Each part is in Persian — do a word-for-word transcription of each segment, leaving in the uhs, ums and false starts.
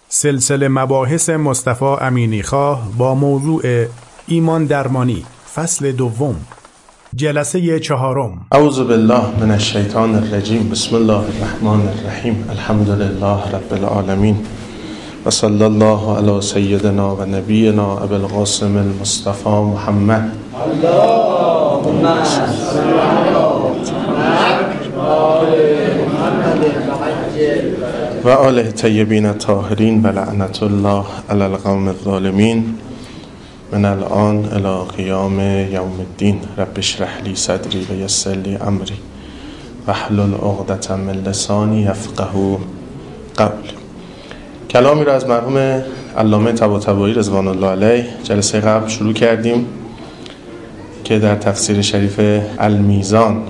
سلسله مباحث مصطفی امینیخواه با موضوع ایمان درمانی، فصل دوم، جلسه چهارم. اعوذ بالله من الشیطان الرجیم. بسم الله الرحمن الرحیم. الحمد لله رب العالمین و صلی الله علی سیدنا و نبینا ابی القاسم المصطفى محمد. اللهم صل علی و آله الطیبین الطاهرین و لعنت الله علی القوم الظالمین من الان الی قیام یوم الدین. رب اشرح لی صدری و یسر لی امری واحلل عقدة من لسانی یفقهوا قولی. کلامی را از مرحوم علامه طباطبایی رضوان الله علیه جلسه قبل شروع کردیم که در تفسیر شریف المیزان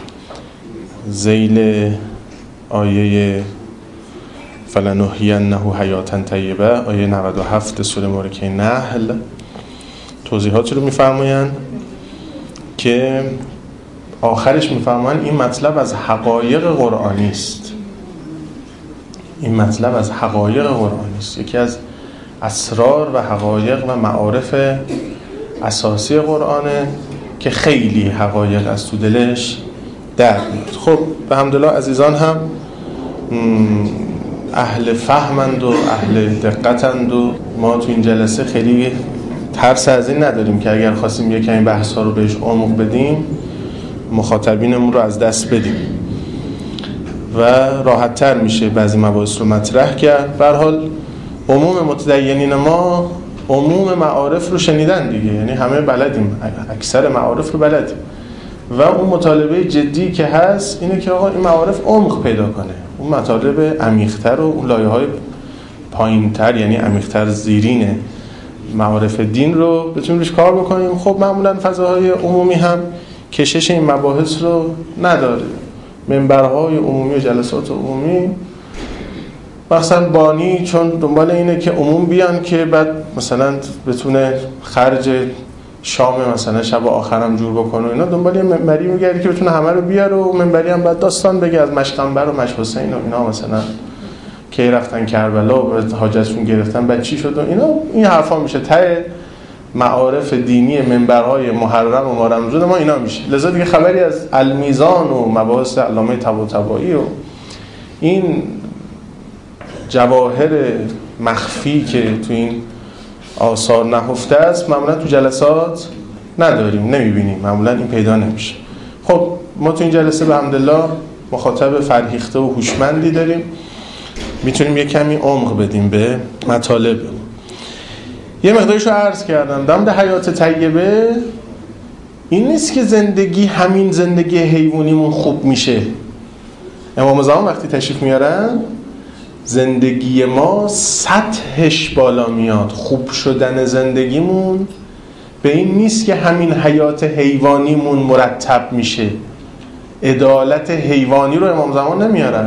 ذیل آیه فلنحیینه حیاتا طیبه، آیه نود و هفت سوره مبارکه نحل، توضیحاتی رو می‌فرمایند که آخرش می‌فرمایند این مطلب از حقایق قرآنی است. این مطلب از حقایق قرآنی است، یکی از اسرار و حقایق و معارف اساسی قرآنه که خیلی حقایق از تو دلش در میاد. خب به حمدالله عزیزان هم اهل فهمند و اهل دقتند و ما تو این جلسه خیلی ترس از این نداریم که اگر خواستیم یک کمی بحث ها رو بهش عمق بدیم مخاطبینمون رو از دست بدیم و راحت تر میشه بعضی مباحث رو مطرح کرد. به هر حال عموم متدینین ما عموم معارف رو شنیدن دیگه، یعنی همه بلدیم، اکثر معارف رو بلدیم و اون مطالبه جدی که هست اینه که آقا این معارف عمق پیدا کنه، اون مطالب عمیق‌تر و اون لایه‌های پایین‌تر یعنی عمیق‌تر زیرین معارف دین رو بتونیم روش کار بکنیم. خب معمولاً فضاهای عمومی هم کشش این مباحث رو نداره، منبرهای عمومی و جلسات عمومی مثلا بانی چون دنبال اینه که عموم بیان که بعد مثلا بتونه خرج شام مثلا شب آخرم جور بکنه، اینا دنبال یه منبری میگردی که بتونه همه رو بیاره و منبری هم بعد داستان بگه از مشقنبر و مشق حسین و اینا مثلا کی رفتن کربلا و حاجتشون گرفتن بعد چی شد و اینا، این حرفا میشه ته معارف دینی منبرهای محرم و مارمزود ما اینا میشه. لذا دیگه خبری از المیزان و مباحث علامه طباطبایی و این جواهر مخفی که تو این آثار نهفته است معمولا تو جلسات نداریم، نمیبینیم، معمولا این پیدا نمیشه. خب ما تو این جلسه به حمدالله مخاطب فرهیخته و هوشمندی داریم، میتونیم یه کمی عمق بدیم به مطالب. یه مقدارشو عرض کردم. در مورد حیات طیبه این نیست که زندگی همین زندگی حیوانیمون خوب میشه. امام زمان وقتی تشریف میارن زندگی ما سطحش بالا میاد، خوب شدن زندگیمون به این نیست که همین حیات حیوانیمون مرتب میشه. عدالت حیوانی رو امام زمان نمیارن.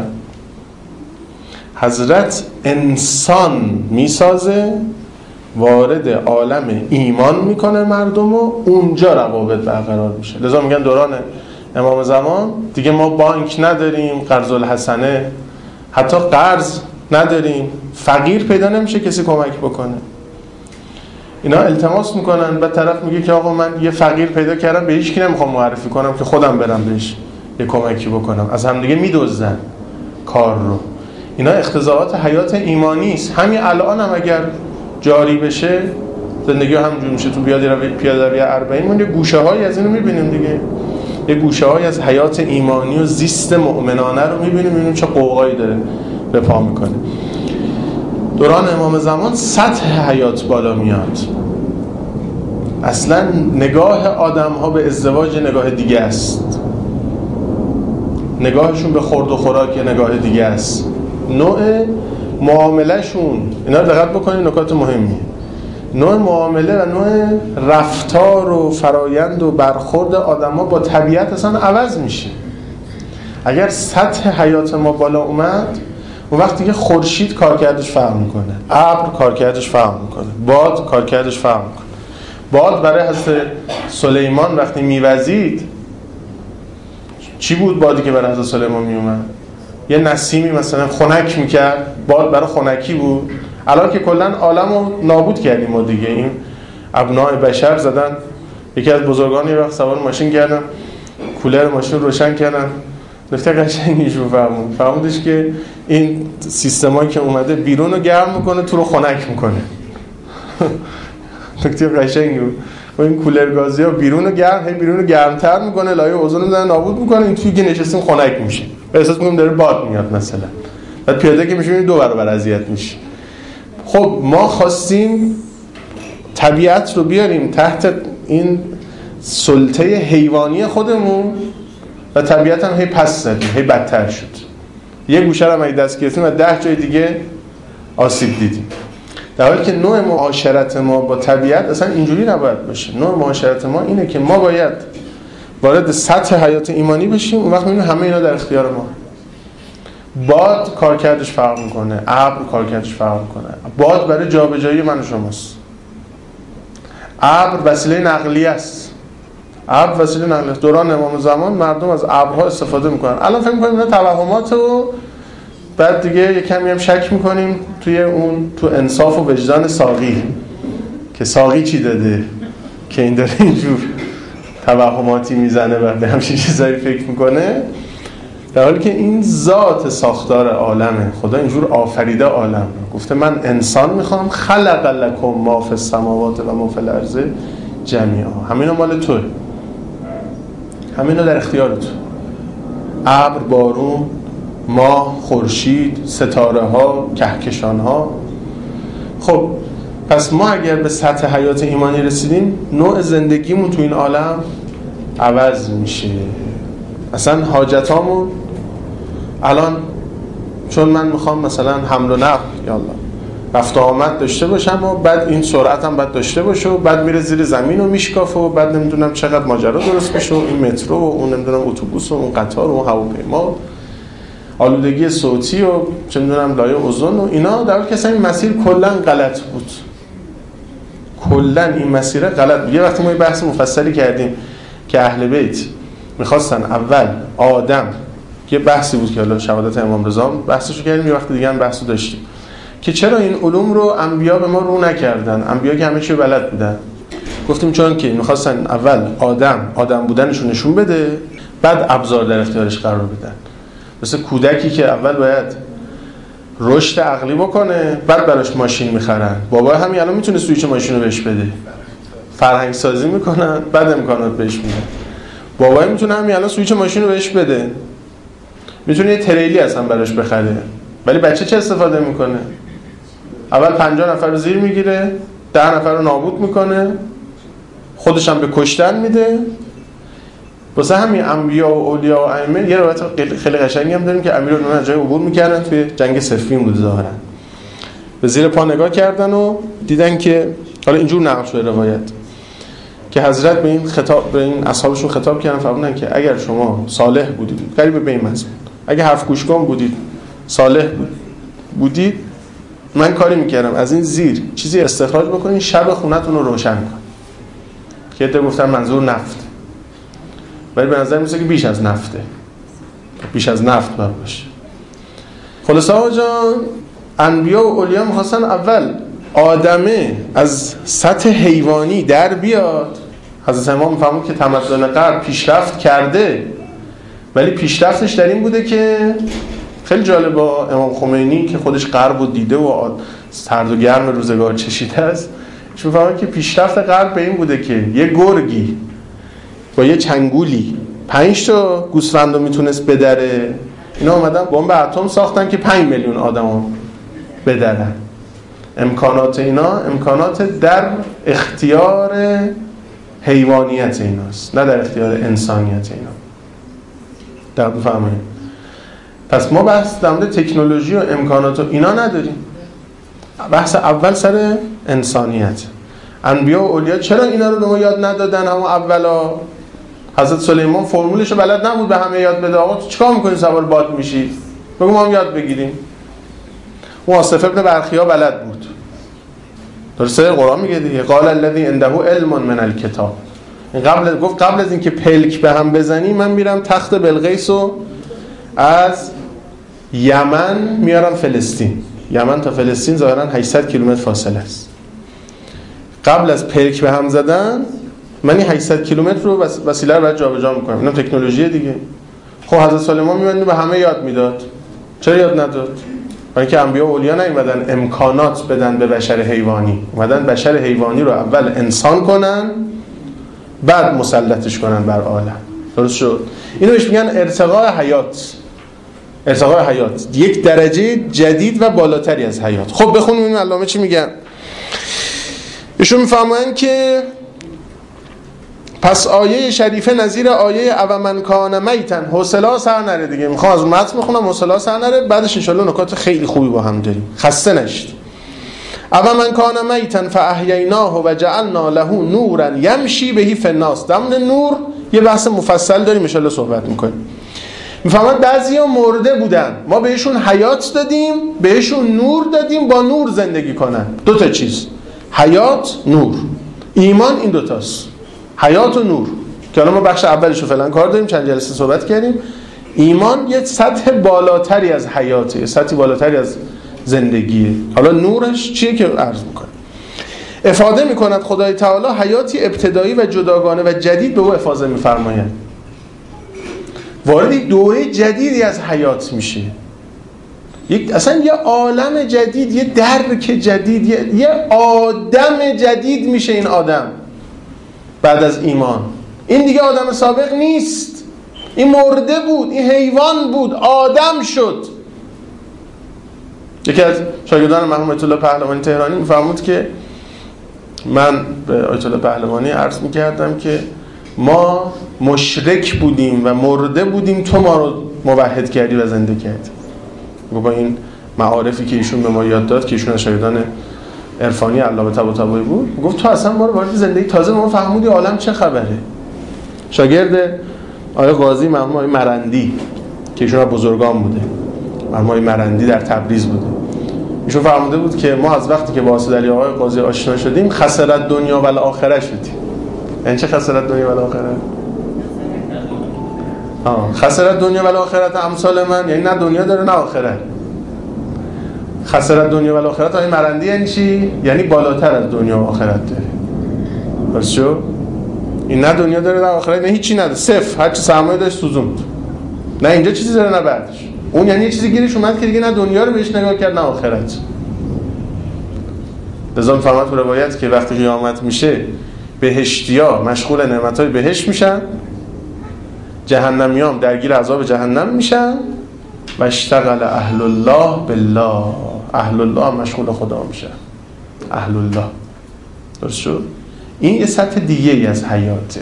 حضرت انسان میسازه، وارد عالم ایمان میکنه مردم و اونجا روابط برقرار میشه. لذا میگن دوران امام زمان دیگه ما بانک نداریم، قرض الحسنه، حتی قرض نداریم، فقیر پیدا نمیشه کسی کمک بکنه. اینا التماس میکنن، بعد طرف میگه که آقا من یه فقیر پیدا کردم به هیچ کی نمیخوام معرفی کنم که خودم برم بهش یه کمکی بکنم. از هم دیگه میدزدن کار رو. اینا اقتضاعات حیات ایمانی است. همین الان هم اگر جاری بشه زندگی همونجوری میشه. تو پیاده روی اربعین ما یه گوشه‌هایی از اینو میبینیم دیگه، یه گوشه‌هایی از حیات ایمانی و زیست مؤمنانه رو میبینیم، میبینیم چه قوقایی داره به پا میکنه. دوران امام زمان سطح حیات بالا میاد. اصلا نگاه آدم ها به ازدواج نگاه دیگه است، نگاهشون به خورد و خوراک نگاه دیگه است، نوع معامله شون، اینا رو دقت بکنید، نکات مهمیه. نوع معامله و نوع رفتار و فرایند و برخورد آدم ها با طبیعت اصلا عوض میشه. اگر سطح حیات ما بالا اومد اون وقت دیگه خورشید کارکردش فرق میکنه، ابر کارکردش فرق میکنه، باد کارکردش فرق میکنه. باد برای حضرت سلیمان وقتی میوزید چی بود؟ بادی که برای حضرت سلیمان میومد یه نسیمی مثلا خنک میکرد، باد برای خنکی بود. الان که کلا عالمو نابود کردیم ما دیگه، این ابناء بشر زدن. یکی از بزرگان یه وقت سوار ماشین کردن، کولر ماشین روشن کردن، نکته قشنگیش رو فرمود فرمودش که این سیستمایی که اومده بیرون رو گرم میکنه، تو رو خنک میکنه. نکته قشنگی بود. این کولر گازی ها بیرون رو گرم، هی بیرون رو گرمتر میکنه، لایه اوزون رو میزنه نابود میکنه، این توی که نشستیم خنک میشه، احساس میکنیم داره باد میاد مثلا. بعد پیاده که میشه دو برابر اذیت میشه. خب ما خواستیم طبیعت رو بیاریم تحت این سلطه حیوانی خودمون و طبیعت هم هی پس زدیم، هی بدتر شد. یه گوشه رو هم دست گرفتیم و ده جای دیگه آسیب دیدیم. در حالی که نوع معاشرت ما با طبیعت اصلا اینجوری نباید باشه. نوع معاشرت ما اینه که ما باید وارد سطح حیات ایمانی بشیم، اون وقت میبینیم همه اینا در اختیار ما. باد کارکردش فرق میکنه، ابر کارکردش فرق میکنه. باد برای جابجایی من و شماست. ابر وسیله نقلیه است. ابر وسیله نقلیه است. دوران امام زمان مردم از ابرها استفاده میکنن. الان فکر میکنیم اینا توهمات و بعد دیگه یه کمی هم شک میکنیم توی اون تو انصاف و وجدان ساقی که ساقی چی داده که این داره اینجور توهماتی میزنه و به همچین چیزایی فکر میکنه، در حالی که این ذات ساختار عالمه. خدا اینجور آفریده عالم، گفته من انسان میخوام، خلق لکم ما فی السماوات و ما فی الارض جمیعا. همینا مال توه، همینا در اختیار تو. ابر، بارون، ماه، خورشید، ستاره ها، کهکشان ها. خب پس ما اگر به سطح حیات ایمانی رسیدیم، نوع زندگیمون تو این عالم عوض میشه. اصلا حاجتامون الان چون من میخوام مثلا حمل و نقل یالا رفت و آمد داشته باشم و بعد این سرعتم بعد داشته باشه و بعد میره زیر زمین و میشکافه و بعد نمیدونم چقدر ماجرا درست بشه و این مترو و اون نمیدونم اتوبوس و اون قطار و اون هواپیما، آلودگی صوتی و چه میدونم لایه اوزون و اینا، در حالی که اصلا این مسیر کلا غلط بود. کلا این مسیر غلط بود. یه وقتی ما یه بحث مفصلی کردیم که اهل بیت میخواستن اول آدم، یه بحثی بود که حالا شهادت امام رضا بحثشو کردیم، یه وقت دیگه هم بحثو داشتیم که چرا این علوم رو انبیا به ما رو نکردن. انبیا که همه چی بلد بودن. گفتیم چون که میخواستن اول آدم آدم بودنشو نشون بده، بعد ابزار در اختیارش قرار بدن. مثل کودکی که اول باید رشد عقلی بکنه، بعد براش ماشین میخرن. بابا همین الان میتونه سوئیچ ماشین رو بهش بده، فرهنگ سازی میکنن، بعد امکانات بهش میدن. بابا میتونه همین الان سوئیچ ماشین رو بهش بده، میتونه یه تریلی اصلا براش بخره، ولی بچه چه استفاده میکنه؟ اول پنجاه نفر رو زیر میگیره، ده نفر رو نابود میکنه، خودش هم به کشتن میده. واسه همین انبیا و اولیا و ائمه یه روایت خیلی قشنگی هم داریم که امیرالمومنین از جای عبور میکردن، توی جنگ صفین بود ظاهرا، به زیر پا نگاه کردن و دیدن که حالا اینجور نقل شده روایت که حضرت به این خطاب به این اصحابشون خطاب کردن، فرمودن که اگر شما صالح بودید، قریب به این مضمون، اگه حرف گوش کن بودید، صالح بود بودید، من کاری میکردم از این زیر چیزی استخراج بکنین، شب خونتون رو روشن کن. که ادعا گفتن منظور نفت، ولی به نظر میسه که بیش از نفته، بیش از نفت باید باشه. خلاصه آقا جان، انبیا و اولیا میخواستن اول آدمه از سطح حیوانی در بیاد. حضرت امام میفهمون که تمدن غرب پیشرفت کرده، ولی پیشرفتش در این بوده که خیلی جالب، با امام خمینی که خودش غرب رو دیده و سرد و گرم روزگار چشیده است، چون میفهمون که پیشرفت غرب به این بوده که یه گرگی با یه چنگولی پنج تا گوسفند رو میتونست بدره. اینا اومدن بمب اتم ساختن که پنج میلیون آدمو بدرن. امکانات اینا امکانات در اختیار حیوانیت ایناست، نه در اختیار انسانیت اینا. در بفهمید. پس ما بحث در مورد تکنولوژی و امکانات و اینا نداریم. بحث اول سر انسانیت. انبیا و اولیا چرا اینا رو به ما یاد ندادن؟ همون اولا حضرت سلیمان فرمولش رو بلد نبود به همه یاد بده. آقا تو چیکار می‌کنی سوار باد میشی؟ بگو ما هم یاد بگیریم. واصف ابن برخیا بلد بود. درسته؟ قرآن میگه دیگه قال الذی عنده علم من الکتاب. قبل گفت قبل از اینکه پلک به هم بزنی من میرم تخت بلقیس رو از یمن میارم فلسطین. یمن تا فلسطین ظاهراً هشتصد کیلومتر فاصله است. قبل از پلک به هم زدن من این هشتصد کیلومتر رو وسیله رو بعد جابجا می‌کنم. اینم تکنولوژی دیگه. خب حضرت سلیمان می‌مونه به همه یاد میداد. چرا یاد نداد؟ برای اینکه انبیا و اولیا نیومدن امکانات بدن به بشر حیوانی، اومدن بشر حیوانی رو اول انسان کنن بعد مسلطش کنن بر عالم. درست شد؟ اینو بهش میگن ارتقاء حیات. ارتقاء حیات یک درجه جدید و بالاتری از حیات. خب بخونیم این علامه چی میگن. ایشون میفهمن که پس آیه شریفه نظیر آیه او من کان میتن، حوصله سر نره دیگه. میخوام از متن میخونم حوصله سر نره، بعدش ان شاء الله نکات خیلی خوبی با هم داریم، خسته نشید. او من کان میتن فاحییناه و جعلنا له نورا یمشی به فی الناس. در مورد نور یه بحث مفصل داریم ان شاء الله صحبت میکنیم. میفهمن بعضیا مرده بودن، ما بهشون حیات دادیم، بهشون نور دادیم، با نور زندگی کنن. دو تا چیز، حیات، نور. ایمان این دوتاست، حیات و نور، که الان ما بخش اولش رو فعلا کار داریم، چند جلسه صحبت کردیم. ایمان یه سطح بالاتری از حیاته، یه سطح بالاتری از زندگیه. حالا نورش چیه که عرض میکنه. افاده میکند خدای تعالی حیاتی ابتدایی و جداگانه و جدید به او افاضه میفرماید. وارد یک دوره جدیدی از حیات میشه، یک اصلا یه عالم جدید، یه درک جدید، یه, یه آدم جدید میشه. این آدم بعد از ایمان، این دیگه آدم سابق نیست. این مرده بود، این حیوان بود، آدم شد. یکی از شاگردان مرحوم آیت الله پهلوانی تهرانی میفرمود که من به آیت الله پهلوانی عرض میکردم که ما مشرک بودیم و مرده بودیم، تو ما رو موحد کردی و زنده کردی. با این معارفی که ایشون به ما یاد داد، که ایشون از شاگردان عرفانی علامه طباطبایی بود، گفت تو اصلا ما رو وارد زندگی تازه ما فهمیدی عالم چه خبره. شاگرد آقای قاضی مرحوم آقای مرندی که ایشون از بزرگان بوده، مرحوم آقای مرندی در تبریز بوده، ایشون فرموده بود که ما از وقتی که با واسطه آقای قاضی آشنا شدیم خسرت دنیا و الاخره شدیم. یعنی چه خسرت دنیا و الاخره؟ آه خسرت دنیا و الاخرت امثال من، یعنی نه دنیا داره نه آخرت. خسرت دنیا و الاخرت آقای مرندی یعنی چی؟ یعنی بالاتر از دنیا و آخرت داره. درست شد؟ این نه دنیا داره نه آخرت، نه هیچی نداره، صفر، هر چی سرمایه داشت سوزوند. نه اینجا چیزی داره نه بعدش. اون یعنی یه چیزی گیرش اومد که دیگه نه دنیا رو بهش نگاه کرد نه آخرت. لذا فرمود تو روایت که وقتی قیامت میشه بهشتیا مشغول نعمتای بهشت میشن، جهنمیان درگیر عذاب جهنم میشن. و اشتغل اهل الله بالله، اهل الله مشغول خدا میشن، اهل الله. درست شد؟ این یه سطح دیگه ای از حیاته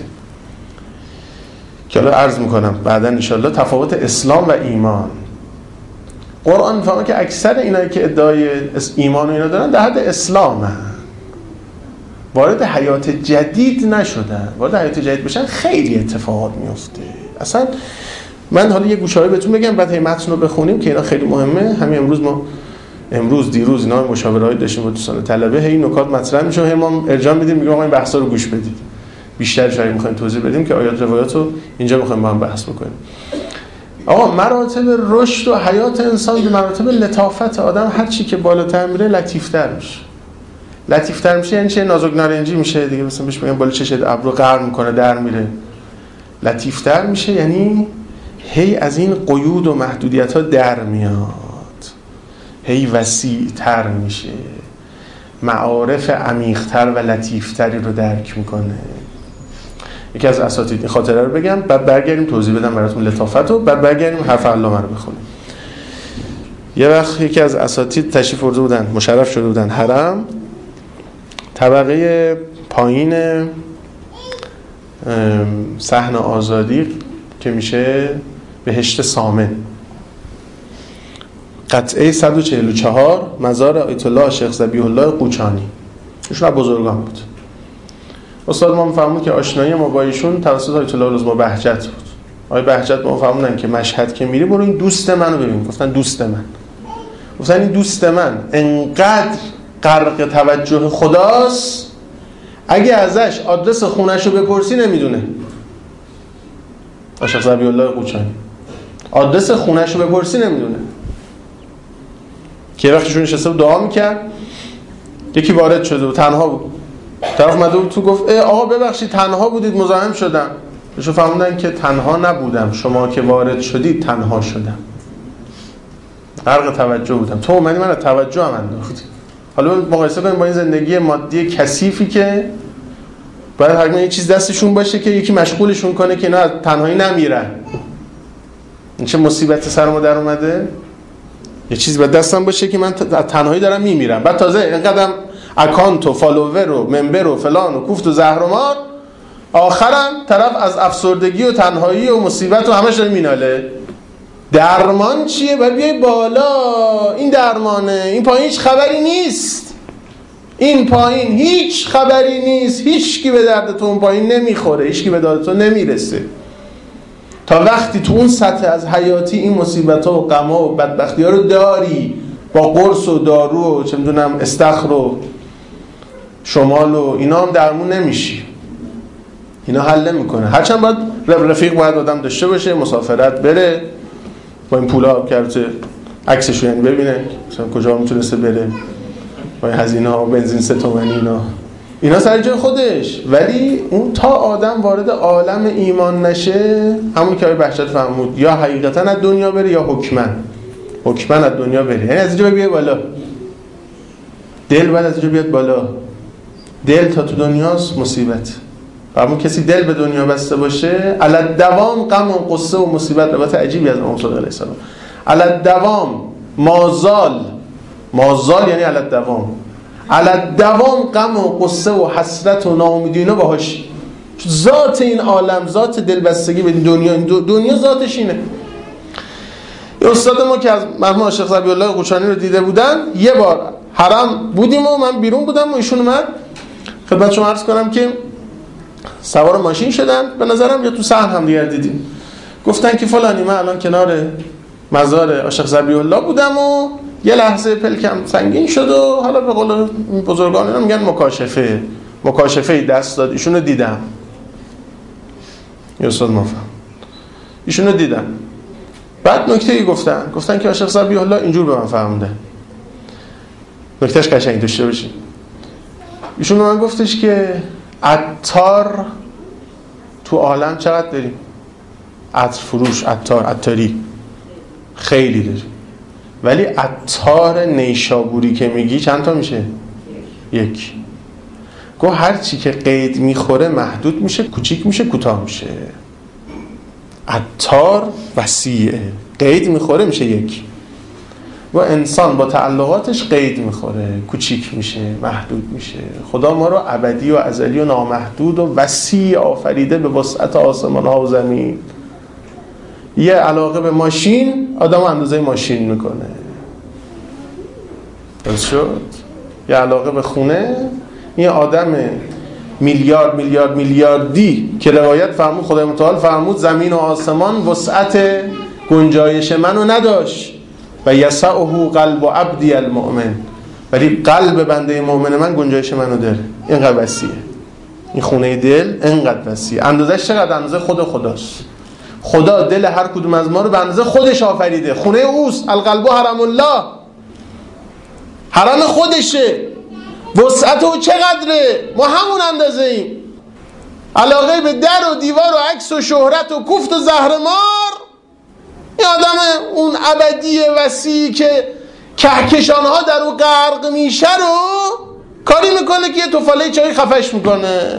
که الان عرض میکنم بعدا انشالله. تفاوت اسلام و ایمان. قرآن فهمه که اکثر اینایی که ادعای ایمان و اینا دارن در حد اسلام هن. وارد حیات جدید نشدن. وارد حیات جدید بشن خیلی اتفاقات میفته. اصلا من حالا یه گوشه‌ای بهتون بگم بعد هی متن رو بخونیم که اینا خیلی مهمه. همین امروز ما امروز دیروز اینا مشاوره‌ای داشتیم با دوستان طلبه، هی نکات مطرح میشه، هی ما ارجاع میدیم، میگم آقا این بحثا رو گوش بدید. بیشتر شاید می‌خوایم توضیح بدیم که آیات روایات رو اینجا می‌خوایم با هم بحث بکنیم. آقا مراتب رشد و حیات انسان به مراتب لطافت آدم هر چی که بالاتر میره لطیف‌تر میشه. لطیف‌تر میشه یعنی چه؟ نازک نارنجی میشه دیگه، مثلا بهش میگن بالا چشت ابرو قرن میکنه در میره. لطیف‌تر میشه یعنی هی از این قیود و محدودیت‌ها در میاد، هی وسیع‌تر میشه، معارف عمیق‌تر و لطیف‌تری رو درک میکنه. یکی از اساتید این خاطره رو بگم بعد برگردیم توضیح بدم براتون لطافت رو، بعد برگردیم حرف علامه رو بخونیم. یه وقت یکی از اساتید تشریف آورده بودن، مشرف شده بودن حرم، طبقه پایین صحن آزادی که میشه بهشت سامن، قطعه صد و چهل و چهار مزار آیت الله شیخ ذبیح الله قوچانی، ایشون بزرگان بود. استاد ما میفهمون که آشنایی ما با ایشون توسط آیت الله العظمی بهجت بود. آقای بهجت ما فهموندن که مشهد که میری برو این دوست منو ببین. گفتن دوست من، گفتن این دوست من انقدر غرق توجه خداست اگه ازش آدرس خونه‌شو بپرسی نمیدونه. شیخ ذبیح الله قوچانی آدرس خونه‌شو بپرسی نمیدونه. که وقتشون نشسته بود دعا میکرد، یکی وارد شده بود تنها بود، طرف اومده بود تو گفت ای آقا ببخشید تنها بودید مزاحم شدم. بهش فهموندن که تنها نبودم، شما که وارد شدید تنها شدم، غرق توجه بودم، تو اومدی من توجه هم انداختی. حالا مقایسه کنیم با این زندگی مادی کثیفی که باید حتما یه چیز دستشون باشه که یکی مشغولشون کنه که اینا از تنهایی نمیرن. این چه مصیبت سر ما در اومده. یه چیزی باید دستم باشه که من از تنهایی دارم میمیرم، بعد تازه اینقدرم اکانت و فالوور و ممبر و فلان و کوفت و زهرمار، آخرم طرف از افسردگی و تنهایی و مصیبت و همش داره میناله. درمان چیه؟ باید بیای بالا. این درمانه. این پایین هیچ خبری نیست. این پایین هیچ خبری نیست. هیچ کی به درد تو اون پایین نمیخوره، هیچ کی به درد تو نمیرسه. تا وقتی تو اون سطح از حیاتی این مصیبت‌ها و غم‌ها و بدبختی‌ها رو داری، با قرص و دارو و چه می‌دونم استخر و شمال و اینا هم درمون نمیشی. اینا حل نمیکنه. هرچند باید رفیق باید آدم داشته باشه، مسافرت بره با این پولا کرده عکسشو یعنی ببینه مثلا کجا میتونسته بره با هزینه ها و بنزین سه تومانی اینا اینا سر جای خودش. ولی اون تا آدم وارد عالم ایمان نشه، همون که آقای بهجت فرمود، یا حقیقتا از دنیا بره یا حکمن حکمن از دنیا بره. یعنی از اینجا بیاد بالا، دل باید از اینجا بیاد بالا. دل تا تو دنیاست مصیبت. همون کسی دل به دنیا بسته باشه، علت دوام غم و قصه و مصیبت. روایت عجیبی از امام صادق علیه السلام، علت دوام مازال، مازال یعنی علت دوام، علت دوام غم و قصه و حسرت و ناامیدی اینا باهاش. ذات این عالم، ذات دلبستگی به دنیا، دنیا ذاتش اینه. یه استاد ما که از مرحوم شیخ ذبیح الله قوچانی رو دیده بودن، یه بار حرم بودیم و من بیرون بودم و ایشون اومد خدمت شما عرض کنم که سوار ماشین شدن، به نظرم یا تو صحن هم دیگر دیدیم، گفتن که فلانی من الان کنار مزار شیخ ذبیح الله بودم و یه لحظه پلکم سنگین شد و حالا به قول بزرگان اینا میگن مکاشفه مکاشفه دست داد. ایشونو دیدم، یه استاد ما فهم ایشونو دیدم. بعد نکته‌ای گفتن گفتن که شیخ ذبیح الله اینجور به من فهمونده، نکتهش قشنگ داشته باشین. ایشون به من گفتش که عطار تو عالم چقدر داریم؟ عطر فروش، عطار، عطاری خیلی داریم، ولی عطار نیشابوری که میگی چند تا میشه؟ یک. گو هر چی که قید میخوره محدود میشه، کوچیک میشه، کوتاه میشه. عطار وسیعه، قید میخوره میشه یک. و انسان با تعلقاتش قید میخوره، کوچیک میشه، محدود میشه. خدا ما رو ابدی و ازلی و نامحدود و وسیع آفریده به وسعت آسمان ها و زمین. یه علاقه به ماشین آدم اندازه ماشین میکنه، درست شد؟ یه علاقه به خونه، یه آدم میلیارد میلیارد میلیاردی که روایت فرمود خدای متعال فرمود زمین و آسمان وسعت گنجایش منو نداشت و یسعه قلب عبدی المؤمن، ولی قلب بنده مؤمن من گنجایش منو داره. اینقدر وسیعه این خونه دل، اینقدر وسیعه. اندازش چقدر؟ اندازه خود خداست. خدا دل هر کدوم از ما رو به اندازه خودش آفریده، خونه اوست. القلب حرم الله، حرم خودشه. وسعت او چقدره؟ ما همون اندازه ایم. علاقه به در و دیوار و عکس و شهرت و کوفت و زهرمار، این آدم اون ابدی وسیعی که کهکشانها در او غرق میشه رو کاری میکنه که یه توفاله چای خفش میکنه.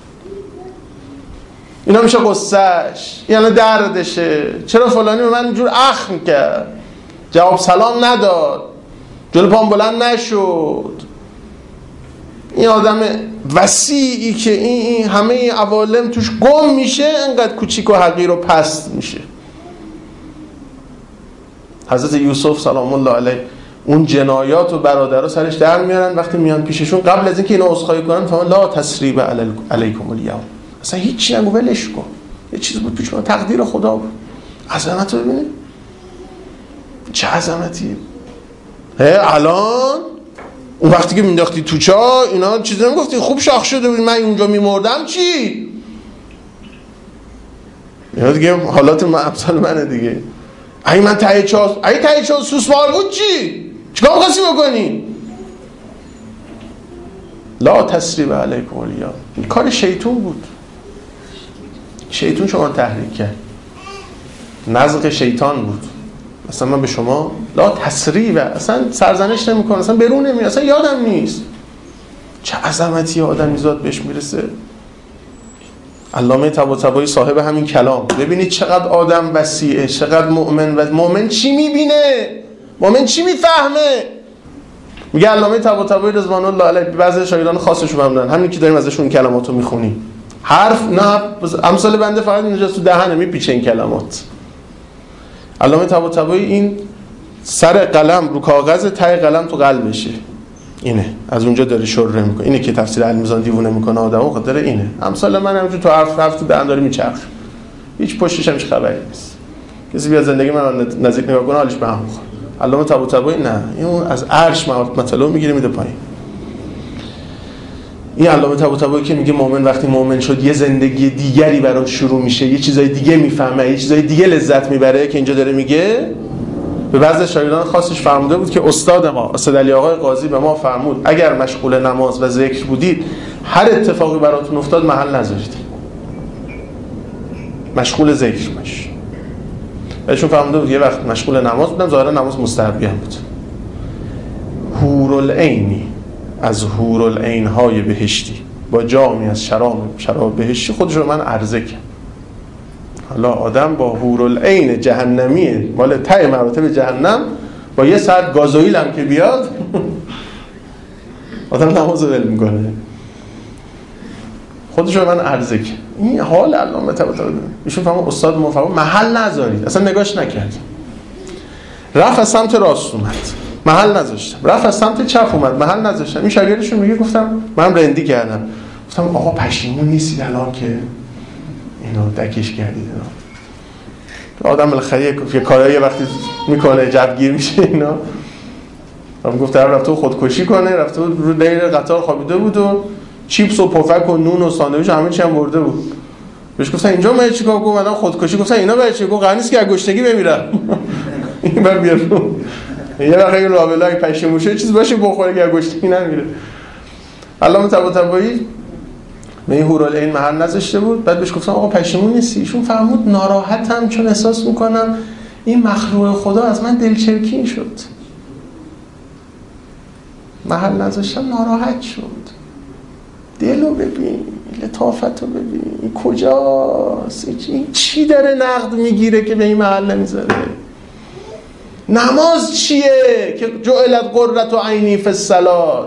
اینا میشه قصهش، یعنی دردشه. چرا فلانی به من اینجور اخم کرد، جواب سلام نداد، جلو پام بلند نشد. این آدم وسیعی که این, این همه این عوالم توش گم میشه، انقدر کوچیک و حقیر و پست میشه. حضرت یوسف سلام الله علیه اون جنایات و برادرها سرش در میارن، وقتی میان پیششون قبل از اینکه اینا عذرخواهی کنن فرمان لا تسریب علیکم الیوم، اصلا هیچی نگو، ولش کن. یه چیز بود پیش من، تقدیر خدا بود. عظمت رو ببینید چه عظمتیه. الان اون وقتی که مینداختی تو چا اینا چیزی نمیگفتی؟ خوب شاخ شده بود، من اونجا میمردم چی؟ اینا دیگه حالات من امثال منه دیگه. اگه من ته چا اگه ته چا سوسمار بود چی؟ چیکار می‌خواستی بکنی؟ لا تسریب علیکم الیوم. این کار شیطون بود. شیطون شما تحریک کرد، نزغ شیطان بود. اصلا من به شما لا تسریب، اصلا سرزنش نمی‌کنم، اصلا برون نمیاد، اصلا یادم نیست. چه عظمتی آدمیزاد بهش میرسه. علامه طباطبایی صاحب همین کلام، ببینید چقدر آدم وسیعه، چقدر مؤمن. و مؤمن چی میبینه؟ مؤمن چی میفهمه؟ میگه علامه طباطبایی رضوان الله علیه، بعضی شاگردان خاصش رو فهمیدن، همین که داریم ازشون کلماتو میخونیم، حرف نه امثال بنده فقط اینجا تو دهنه میپیچه این کلمات. علامه طباطبایی این سر قلم رو کاغذ، ته قلم تو قلبشه، اینه، از اونجا داره شره میکنه. اینه که تفسیر المیزان دیوونه میکنه آدمو، خاطر اینه. امثال من همینجور تو حرف حرف تو دهن داره میچرخه، هیچ پشتش هم هیچ خبری نیست. کسی بیاد زندگی من نزدیک نگاه کنه حالش به هم میخوره. علامه طباطبایی نه، این از عرش مطلب میگیره میده پایین. این علامه طباطبایی که میگه مؤمن وقتی مؤمن شد یه زندگی دیگری براش شروع میشه، یه چیزای دیگه میفهمه، یه چیزای دیگه لذت میبره، که اینجا داره میگه به بعضی شاگردان خاصش فرموده بود که استاد ما استاد علی آقای قاضی به ما فرمود اگر مشغول نماز و ذکر بودید هر اتفاقی براتون افتاد محل نذارید، مشغول ذکر باشید. بهشون فرموده بود یه وقت مشغول نماز بودم، ظاهرا نماز مستحبی هم بود. حورالعینی از حورالعین‌های بهشتی با جامی از شراب شراب بهشتی خودش رو من عرضه کرد. حالا آدم با حورالعین جهنمیه مال ته مراتب جهنم، با یه ساعت گازوئیل هم که بیاد آدم نماز ول میکنه. خودش رو من عرضه کرد. این حال علامه طباطبایی ایشون فهمه استاد ما فهمه محل نذارید، اصلا نگاش نکرد. رفت از سمت راست اومد، محل نذاشتم. رفت از سمت چپ اومد، محل نذاشتم. این شاگردشون میگه گفتم من رندی کردم، گفتم آقا پشیمون نیستید الان که اینو دکش کردید؟ اینا آدم بالاخره یه کارایی وقتی میکنه جوگیر میشه اینا. من گفتم رفته خودکشی کنه، رفته رو دیر قطار خوابیده بود و چیپس و پفک و نون و ساندویچ و همه چی هم برده بود. بهش گفتن اینجا من چیکار کنم؟ من خودکشی. گفتن اینا برای چی؟ گفت قرار نیست که از گشنگی بمیرم. این بر بیارم یه وقت اگه لابلای پشیمون چیز باشه بخوره که از گشنگی نمیره. علامه طباطبایی به این حورالعین محل نذاشته بود. بعد بهش گفتم آقا پشیمون نیستی؟ ایشون فهمود ناراحتم چون احساس میکنم این مخلوق خدا از من دلچرکین شد، محل نذاشتم ناراحت شد. دلو ببین، لطافتو ببین، این کجاست؟ این چی داره نقد میگیره که به این محل نمیذاره؟ نماز چیه که جعلت قرة عینی فی الصلاة؟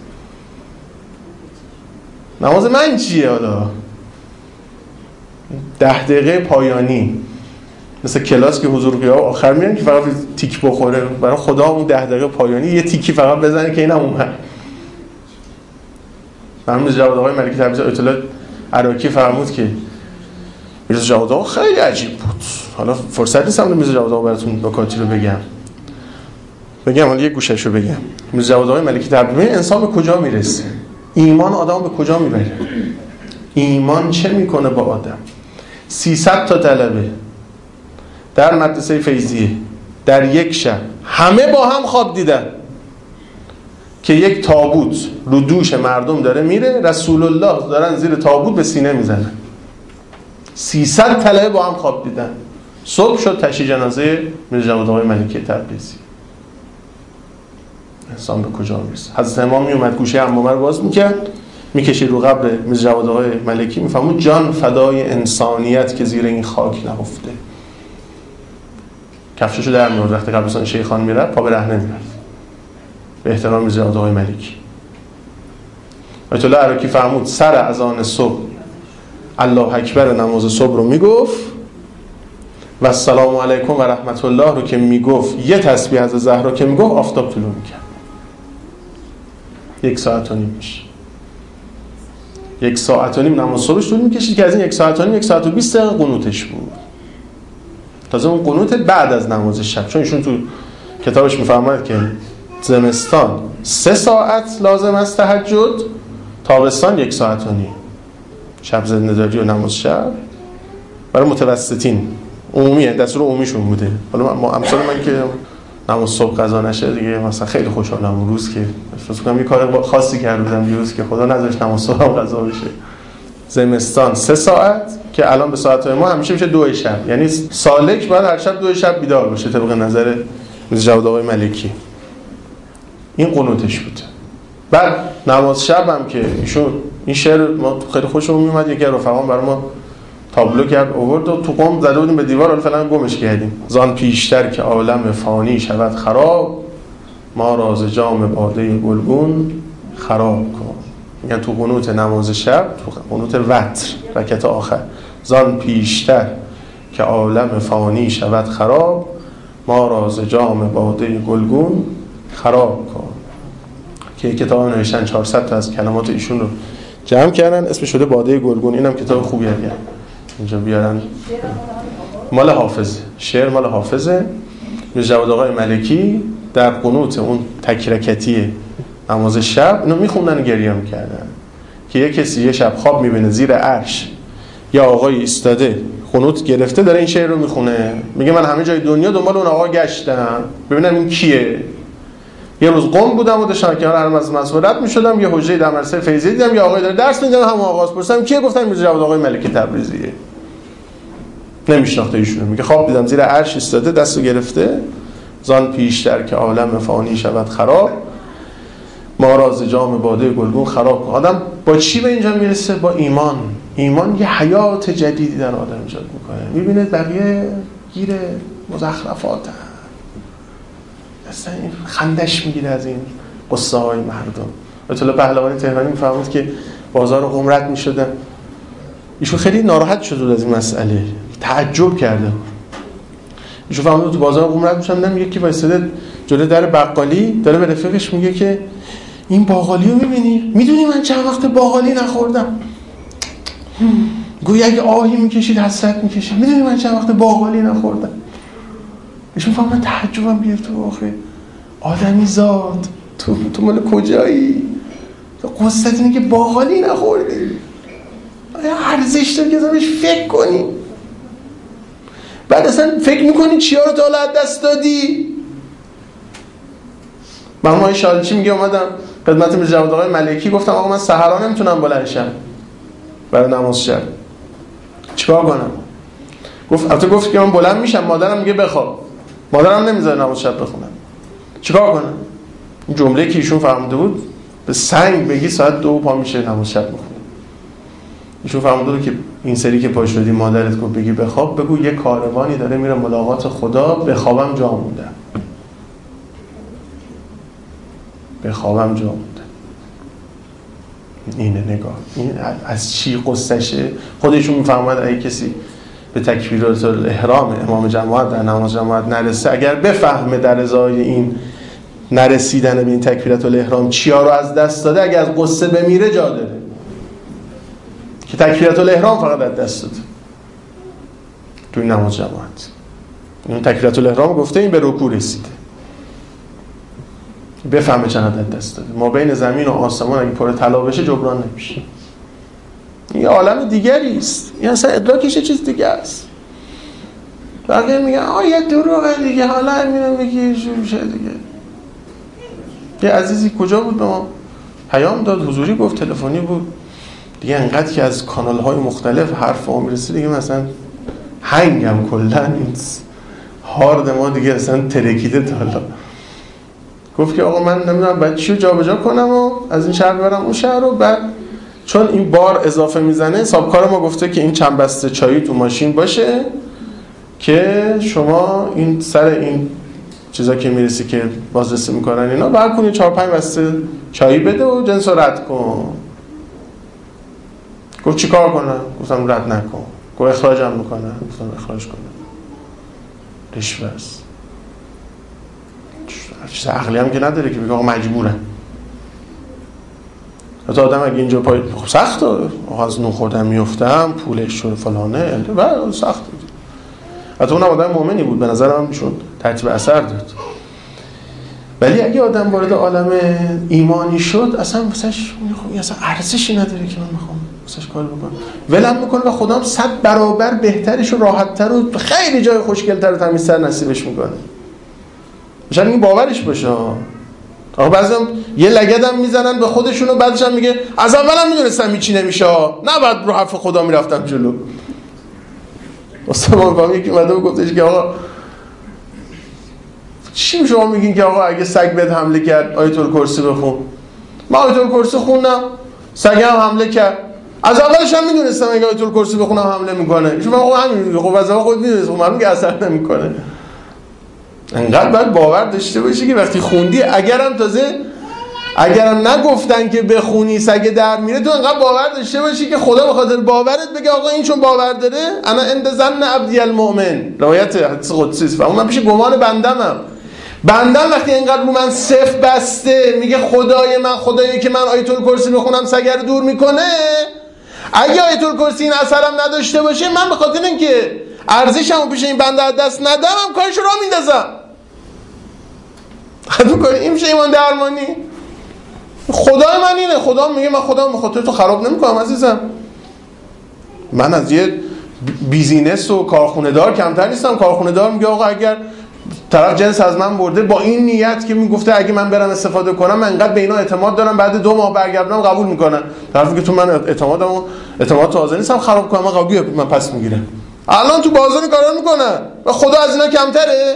نماز من چیه؟ حالا ده دقیقه پایانی مثل کلاس که حضور غیاب آخر میان که فقط تیک بخوره، برای خدا اون ده دقیقه پایانی یه تیکی فقط بزنه که اینم اومد. مرحوم میرزا جواد آقای ملکی تبریزی آیت الله عراقی فرمود که میرزا جواد آقا خیلی عجیب بود. حالا فرصت نیستم میرزا جواد آقا براتون نکاتی رو بگم بگم حالا یه گوشه‌شو بگم. میرزا جواد آقای ملکی تبریزی انسان به کجا میرسه؟ ایمان آدم به کجا میبره؟ ایمان چه میکنه با آدم؟ سیصد تا طلبه در مدرسه فیضیه در یک شب همه با هم خواب دیدن که یک تابوت رو دوش مردم داره میره، رسول الله دارن زیر تابوت به سینه میزنن. سیصد طلبه با هم خواب دیدن. صبح شد تشییع جنازه میرزا جواد آقای ملکی تبریزی. انسان به کجا میرسه؟ حضرت امام میومد گوشه عمامه رو باز میکرد، میکشید رو قبر میرزا جواد آقای ملکی، میفهمود جان فدای انسانیت که زیر این خاک نهفته. کفششو در میورد وقتی قبرستان شیخان میره، پا به رهنه میرفت به احترام میرزا جواد آقای ملکی. آیت الله عراقی فرمود سر اذان صبح الله اکبر نماز صبح رو میگفت و السلام علیکم و رحمت الله رو که میگفت، یه تسبیح از زهرا که میگفت، آفتاب طلوع میکرد. یک ساعت و نیم میشه. یک ساعت و نیم نماز صبحش طول میکشید که از این یک ساعت و نیم یک ساعت و بیست دقیقه قنوتش بود. تازه اون قنوت بعد از نماز شب، چون ایشون تو کتابش میفرماید که زمستان سه ساعت لازم است تهجد، تابستان یک ساعت و نیم. شب زنده‌داری و نماز شب برای متوسطین عمومیه، دستور عمومیشون بوده. حالا ما امثال من که نماز صبح قضا نشه دیگه مثلا خیلی خوشحالم اون روز که فکر کنم یه کار خاصی کردم یه روز که خدا نذاشت نماز صبح قضا بشه. زمستان سه ساعت که الان به ساعت‌های ما همیشه میشه دو شب، یعنی سالک باید هر شب دو شب بیدار باشه طبق نظر میرزا جواد آقای ملکی. این قنوتش بود. بعد نماز شب هم که ایشون این شعر ما خیلی خوشمون میومد، یکی از رفقام برای ما تابلو کرد آورد و تو قم زده بودیم به دیوار، حالا فعلا گمش کردیم. زان پیشتر که عالم فانی شود خراب، ما راز جام باده گلگون خراب کن. میگن تو قنوت نماز شب، تو قنوت وتر رکعت آخر، زان پیشتر که عالم فانی شود خراب، ما راز جام باده گلگون خراب کن. که یک کتاب نوشتن چهارصد تا از کلمات ایشون رو جمع کردن، اسمش شده باده گلگون. اینم کتاب خوبیه دیگه. اینجا بیارن، مال حافظ، شعر مال حافظه. میرزا جواد آقای ملکی در قنوت اون تک رکعتی نماز شب اینو میخوندن و گریه میکردن که یه کسی یه شب خواب میبینه زیر عرش یا آقای ایستاده قنوت گرفته داره این شعر رو میخونه، میگه من همه جای دنیا دنبال اون آقا گشتم ببینم این کیه. یه روز قم بودم و داشتم کنار حرم از مسعود رد میشدم، یه حجره در مدرسه فیضی دیدم، یه آقای داره درس میده، همون آقاست. پرسیدم کیه؟ گفتم میرزا جواد آقای ملکی تبریزیه. نمیشناخته ایشونو. میگه خواب دیدم زیر عرش ایستاده دستو گرفته، زان پیشتر که عالم فانی شود خراب، ما راز جام باده گلگون خراب کن. آدم با چی به اینجا میرسه؟ با ایمان. ایمان یه حیات جدیدی در آدم ایجاد میکنه. میبینه بقیه گیر مزخرفاتن، اصلا خندش میگیره از این قصه های مردم. آیت الله پهلوانی تهرانی میفهمید که بازار قم رد میشدن، ایشون خیلی ناراحت شد از این مسئله، تعجب کرده. ایشون فهمید تو بازار قم رد میشن، میگه که وایساده جلوی در بقالی داره به رفیقش میگه که این باقالی رو میبینی؟ میدونی من چند وقت باقالی نخوردم؟ گویا اگه آهی میکشید حسرت میکشید. میدونی من چند وقت باقالی نخوردم؟ ایشون فهمید تعجبم بیار تو آخه آدمی زاد تو تو مال کجایی؟ قصت اینه که باقالی نخوردی. آیا ارزش داره که ازش فکر کنی؟ بعد اصلا فکر میکنی چیا رو تا حالا از دست دادی؟ من ما شالچی میگه اومدم خدمت میرزا جواد آقای ملکی گفتم آقا من سحرا نمیتونم بلند شم برای نماز شب، چیکار کنم؟ گفت البته گفت که من بلند میشم، مادرم میگه بخواب، مادرم نمیذاره نماز شب بخونم، چیکار کنم؟ این جمله که ایشون فهمیده بود به سنگ بگی ساعت دو پا میشه نماز شب بخونه. ایشون فهمیده بود که این سری که پا شدی مادرت گفت بگی بخواب، بگو یه کاروانی داره میره ملاقات خدا، بخوابم جا مونده، بخوابم جا مونده. اینه نگاه، این از چی قصهشه؟ خودشون میفهمد اگه کسی به تکبیرات الاحرام امام جماعت در نماز جماعت نرسه، اگر بفهمه در ازای این نرسیدن به این تکبیرات الاحرام چیا رو از دست داده، اگر از قصه بمیره جا داره که تکبیرات الاحرام فقط از دست داده تو این نماز جماعت. این تکبیرات الاحرام گفته این به رکوع رسیده، بفهمه چقدر از دست داده. ما بین زمین و آسمان اگه پر طلا بشه جبران نمیشه. این عالم دیگری است، این اصلا ادراکش چیز دیگه است. بقیه میگن آه یه دروغه دیگه، حالا میرم بگی شو میشه دیگه. یه عزیزی کجا بود به ما پیام داد حضوری، گفت تلفنی بود دیگه، انقدر که از کانال‌های مختلف حرف ها میرسه دیگه، مثلا هنگم کلن این هارد ما دیگه اصلا ترکیده تا حالا. گفت که آقا من نمیدونم بعد چی رو جابجا کنم و از این شهر برم اون شهر رو، بعد چون این بار اضافه میزنه حسابکار ما گفته که این چند بسته چایی تو ماشین باشه که شما این سر این چیزا که میرسی که بازرسی میکنن اینا برکنی چهار پنج بسته چایی بده و جنس رو رد کن. گفت چی کار کنم؟ گفتم رد نکن. گفت اخراجم میکنم. گفتم اخراج کنم. رشوه است. چیز عقلی هم که نداره که بگه آقا مجبورن. حتی آدم اگه اینجا پای خب سخته، آقا از نون خوردن میفتم پولش شده فلانه و سخته. حتی اون آدم مؤمنی بود به نظر من میشون ترتیب اثر داد. ولی اگه آدم وارد عالم ایمانی شد اصلا واسش میخوام اصلا ارزشی نداره که من میخوام واسش کار بکنم، ولم میکنه و خدام صد برابر بهترش و راحت‌تر و خیلی جای خوشگل‌تر و تمیزتر نصیبش میکنه. شاید این باورش باشه. آقا بعضی هم یه لگدم میزنن به خودشون و بعدش هم میگه از اولم میدونستم هیچی نمیشه، نه بعد رو حرف خدا میرفتم جلو. استاد ما یکی اومده و گفتش که آقا چی شما میگین که آقا اگه سگ بهت حمله کرد آیت الکرسی بخون؟ من آیت الکرسی خوندم، سگ هم حمله کرد، از اولش هم میدونستم اگه آیت الکرسی بخونم حمله میکنه. شما آقا همین میگه خب از اول خود میدونست، خب معلومه که اثر نمیکنه. انقدر باید باور داشته باشی که وقتی خوندی، اگرم تازه اگرم نگفتن که بخونی سگ در میره، تو انقدر باور داشته باشی که خدا به خاطر باورت بگه آقا این چون باور داره انا عند ظن عبدی المؤمن. روایت حدیث قدسی است و من پیش گمان بندمم. بندم وقتی اینقدر رو من صف بسته میگه خدای من خدایی که من آیت الکرسی بخونم سگ رو دور میکنه، اگه آیت الکرسی این اثرم نداشته باشه من به خاطر اینکه ارزشمو پیش این بنده از دست ندم کارشو راه میندازم. خودم کار این میشه ایمان درمانی. خدای من اینه، خدا میگه من خدا به خاطر تو خراب نمیکنم عزیزم. من از یه بیزینس و کارخونه دار کمتر نیستم. کارخونه دار میگه آقا اگر طرف جنس از من برده با این نیت که میگفته اگه من برم استفاده کنم من انقدر به اینا اعتماد دارم بعد دو ماه برگردم قبول میکنن، طرف میگه تو من اعتمادمو اعتماد تو حاضر نیستم خراب کنم، من قبول من پس میگیرم. الان تو بازار کارا میکنن و خدا از اینا کمتره؟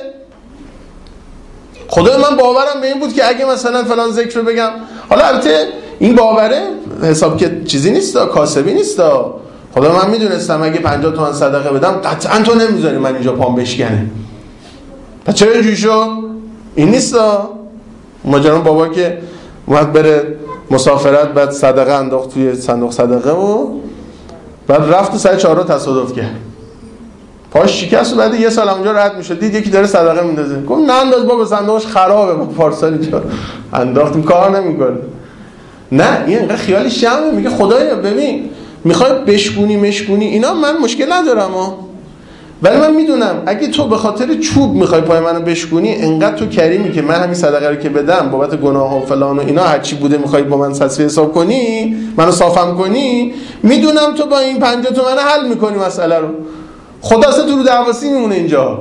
خدا من باورم به این بود که اگه مثلا فلان ذکر رو بگم، حالا البته این باوره حساب که چیزی نیست، کاسبی نیست. خدا من میدونستم اگه پنجاه تومن صدقه بدم قطعا تو نمیذاری من اینجا پام بشکنه. پس چرا اینجوری شد؟ این نیست. ماجرا بابا که اومد بره مسافرت بعد صدقه انداخت توی صندوق صدقه و بعد رفت و سر چهارراه تصادف کرد، پاش شکست و بعد یه سال اونجا رد میشد دید یکی داره صدقه میندازه، گفت نه انداز بابا صندوقش خرابه، با پارسال اینجا انداختیم کار نمیکنه. نه این انقدر خیالی شمه، میگه خدایا ببین میخوای بشکونی مشکونی اینا من مشکل ندارم ها، ولی من میدونم اگه تو به خاطر چوب میخوای پای منو بشکونی انقدر تو کریمی که من همین صدقه رو که بدم بابت گناه و فلان و اینا هر چی بوده میخوای با من تصفیه حساب کنی، منو صافم کنی، میدونم تو با این پنجاه تومن حل میکنی مسئله رو. خدا اصلا تو رو دعواسی میمونه اینجا.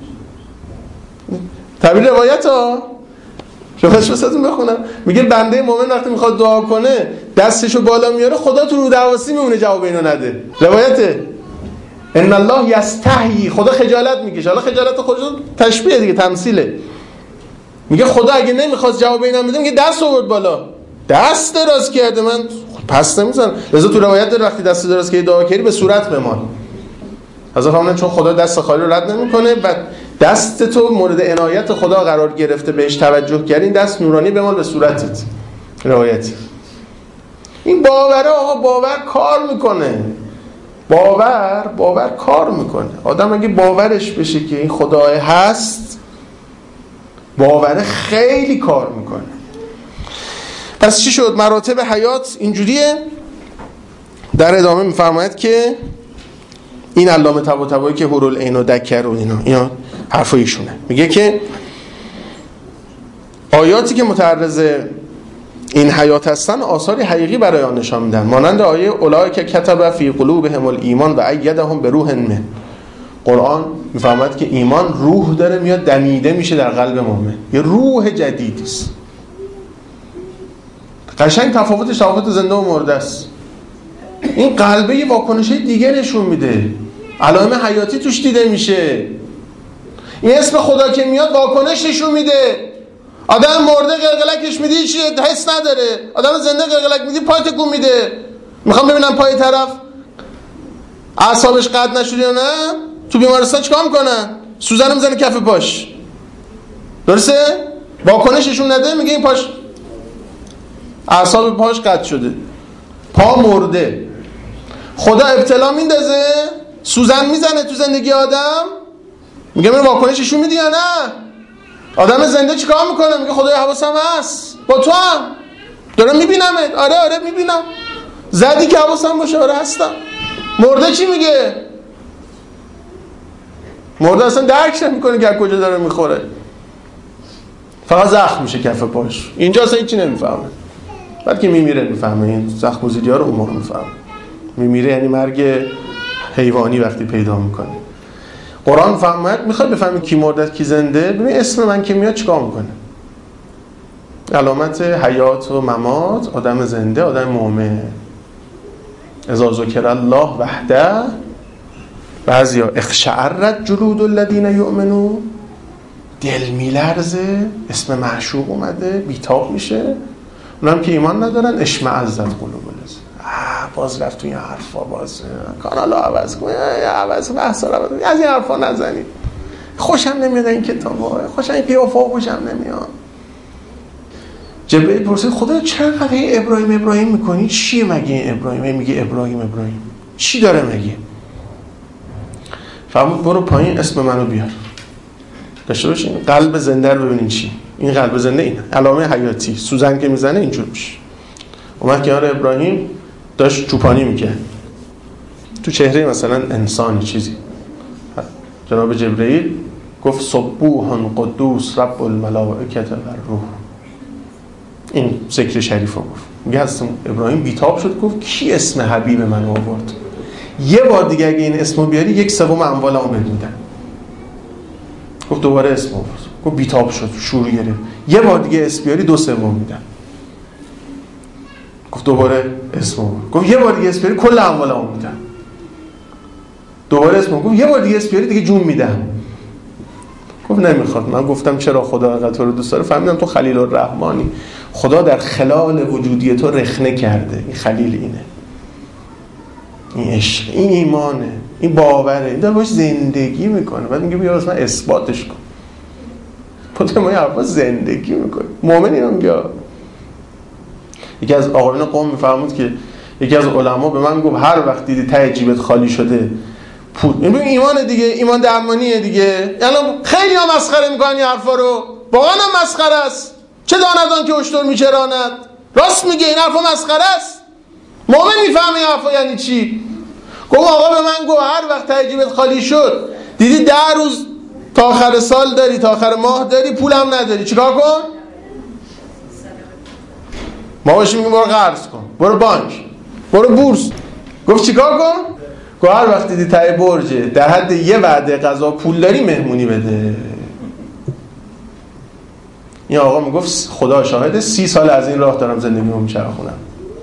تعبیر روایت ها شفاش واسهتون بخونم، میگه بنده مومن وقتی میخواد دعا کنه دستشو بالا میاره خدا تو رو دعواسی میمونه جواب اینو نده. روایته ان الله یستحیی، خدا خجالت میکشه. حالا خجالت خودش تشبیه دیگه، تمثیله. میگه خدا اگه نمیخواست جواب اینم بده میگه دست آورد بالا، دست دراز کرده من پس نمیزنم. لذا تو روایت داره وقتی دست دراز کردی دعا کردی به صورت بمان. حضرت فرمودن چون خدا دست خالی رو رد نمیکنه و دست تو مورد عنایت خدا قرار گرفته بهش توجه کردی، این دست نورانی بمان به صورتت. روایتی این باوره آقا، باور کار میکنه. باور باور کار میکنه. آدم اگه باورش بشه که این خدای هست، باور خیلی کار میکنه. پس چی شد؟ مراتب حیات اینجوریه. در ادامه میفرماید که این علامه طباطبایی که هورالعین و دکر و اینا اینا حرفایشونه، میگه که آیاتی که متعرض این حیات هستن آثاری حقیقی برای آن نشان میدن، مانند آیه اولئک کتب فی قلوبهم الایمان و ایدهم بروح منه. قرآن میفهمد که ایمان روح داره میاد دمیده میشه در قلب مؤمن، یه روح جدیدی است. قشنگ تفاوتش تفاوت زنده و مرده است. این قلبه یه واکنشه دیگه نشون میده، علائم حیاتی توش دیده میشه. این اسم خدا که میاد واکنش نشون میده. آدم مرده قلقلکش میدی چی حس نداره، آدم زنده قلقلک میدی پای تکون میده. میخوام ببینم پای طرف اعصابش قطع نشده یا نه. تو بیمارستان چیکار میکنن؟ سوزن میزنه کف پاش، درسته؟ واکنششون نده، میگه این پاش اعصاب پاش قطع شده، پا مرده. خدا ابتلا میندازه، سوزن میزنه تو زندگی آدم، میگه من واکنششون میدی یا نه؟ آدم زنده چیکار میکنه؟ میگه خدای حواسم هست، با تو هم دارم میبینمت. آره آره میبینم. زدی که حواسم باشه، آره هستم. مرده چی میگه؟ مرده اصلا درک نمیکنه که از کجا داره میخوره، فقط زخم میشه کف پاش. اینجا اصلا هیچی نمیفهمه. بعد که میمیره میفهمه. این زخم گزیدی ها رو اون موقع میفهمه. میمیره یعنی مرگ حیوانی وقتی پیدا میکنه. قرآن فهمت میخواد بفهمی کی مرده کی زنده، ببین اسم من که میاد چیکار میکنه. علامت حیات و ممات آدم زنده، آدم مؤمن. اذا ذکر الله وحده، بعضیا اخشعرت جلود الذین یؤمنون، دل میلرزه، اسم معشوق اومده بیتاب میشه. اونم که ایمان ندارن اشمئزت قلوبهم، آه باز رفت تو این حرفا، باز کانالو عوض کن، عوض بحثا رو عوض، از این حرفا نزنید، خوشم نمیاد این کتابا، خوشم این قیافا خوشم نمیاد. جبرئیل پرسید خدا چرا این ابراهیم ابراهیم میکنی؟ چیه مگه این ابراهیم؟ میگه ابراهیم ابراهیم چی داره مگه؟ فرمود برو پایین اسم منو بیار. داشته باشین قلب زنده رو ببینین چی. این قلب زنده اینه، علامه حیاتی، سوزن که میزنه اینجور میشه. اومد کنار ابراهیم داشت چوپانی میکرد تو چهره مثلا انسانی چیزی. جناب جبرئیل گفت سبوح قدوس رب الملائکه و الروح، این ذکر شریف رو گفت. میگه هستم ابراهیم بیتاب شد، گفت کی اسم حبیب من آورد؟ یه بار دیگه اگه این اسمو بیاری یک سوم اموالمو بدودن. گفت دوباره اسم آورد، گفت بیتاب شد، شور گرفت. یه بار دیگه اسم بیاری دو سوم میدم. گفت دوباره اسم آورد، گفت یه بار دیگه اسم بیاری کل اموالمو میدم. دوباره اسم آورد، گفت یه بار دیگه اسم بیاری دیگه جون میدم. گفت نمیخواد. من گفتم چرا خدا انقدر تو رو دوست داره؟ فهمیدم تو خلیل الرحمانی، خدا در خلال وجودی تو رخنه کرده. این خلیل اینه، این عشق، این ایمانه، این باوره، این داره باش زندگی میکنه. بعد میگه بیا اصلا اثباتش کن. پس ما یه حرفا زندگی میکنه. مؤمن اینو میگه. یکی از آقایون قوم میفرمود که یکی از علما به من گفت هر وقت دیدی ته جیبت خالی شده پول، این ببین ایمان دیگه، ایمان درمانیه دیگه. یعنی خیلی ها مسخره میکنن این حرفا رو، واقعا هم مسخره است. چه داندان که اشتر میچراند. راست میگه، این حرفا مسخره است. مؤمن میفهمه این حرفا یعنی چی. گفت آقا به من گفت هر وقت ته جیبت خالی شد دیدی ده روز تا آخر سال داری، تا آخر ماه داری، پولم نداری، چیکار کن؟ ما باشیم میگیم برو قرض کن، برو بانک، برو بورس. گفت چیکار کن؟ گفت هر وقت دیدی ته برجه در حد یه وعده غذا پول داری مهمونی بده. این آقا میگفت خدا شاهده سی سال از این راه دارم زندگیمو میچرخونم،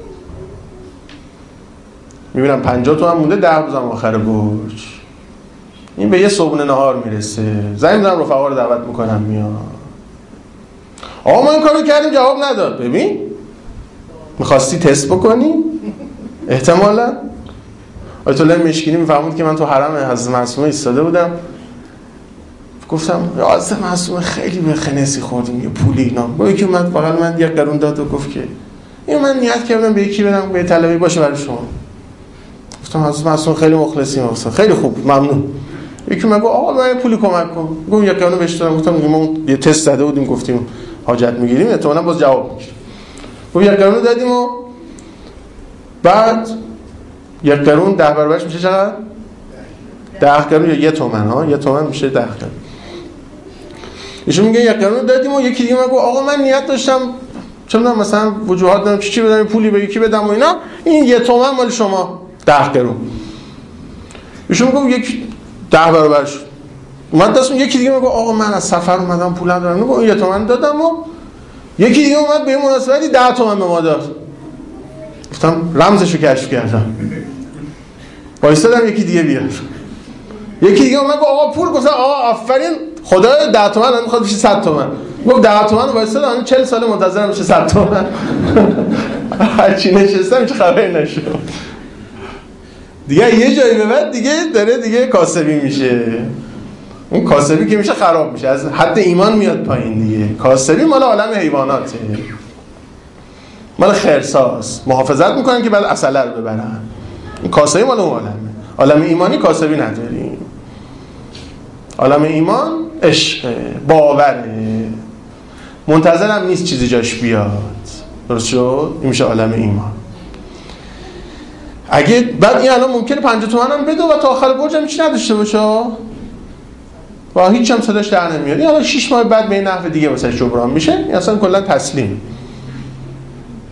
میبینم پنجاه تومن مونده ده روزم آخر برج، این به یه صبحونه نهار میرسه، زنگ میزنم رفقا رو دعوت میکنم میاد. آقا ما این کارو کردیم جواب نداد. ببین میخواستی تست بکنی؟ احتمالا آیت الله مشکینی میفهمود که من تو حرم حضرت معصومه ایستاده بودم، گفتم یا حضرت معصومه خیلی به خنسی خوردیم یه پولی اینا. با یکی اومد بغل من یک قرون داد و گفت که این من نیت کردم به یکی بدم به طلبی باشه برای شما. گفتم حضرت معصومه خیلی مخلصیم اصلا، خیلی خوب ممنون. یکی من گفت آقا من پولی کمک کن. گفتم یک قرون بهش دادم. گفتم ما یه تست زده بودیم گفتیم حاجت میگیریم، احتمالاً باز جواب میگیریم. گفت یک قرون دادیم و بعد یک قرون ده برابرش میشه چقدر؟ ده قرون یا یه تومن ها، یه تومن میشه ده قرون. ایشون میگه یک قرون دادیم و یکی دیگه من گفت آقا من نیت داشتم چه میدونم مثلا وجوهات دارم چی چی بدم پولی به یکی بدم و اینا، این یه تومن مال شما ده قرون. ایشون میگه یک ده برابرش اومد دستم. یکی دیگه میگه آقا من از سفر اومدم پول ندارم، میگه یه تومن دادم و یکی دیگه اومد به مناسبتی ده تومن به ما داد. گفتم رمزشو کشف کردم، وایسادم یکی دیگه بیاد. یکی دیگه اومد گفت آقا پول، گفتم آقا آفرین خدای ده تومن من میخواد بشه صد تومن. گفت ده تومن وایسادم چهل سال منتظرم بشه صد تومن. هر چی نشستم هیچ خبری نشد. دیگه یه جایی به بعد دیگه داره دیگه کاسبی میشه. اون کاسبی که میشه خراب میشه، از حد ایمان میاد پایین دیگه. کاسبی مال عالم حیواناته، مال خرساست، محافظت میکنن که بعد عسله رو ببرن. این کاسبی مال اون عالمه. عالم ایمانی کاسبی نداریم. عالم ایمان عشق، باوره، منتظرم نیست چیزی جاش بیاد. درست شد؟ این میشه عالم ایمان. اگه بعد این الان ممکنه پنجاه تومن هم بده و تا آخر برج هم هیچ نداشته باشه و هیچ هم صداش در نمیاد. این الان شش ماه بعد به این نحو دیگه واسه جبران میشه. این اصلا کلا تسلیم،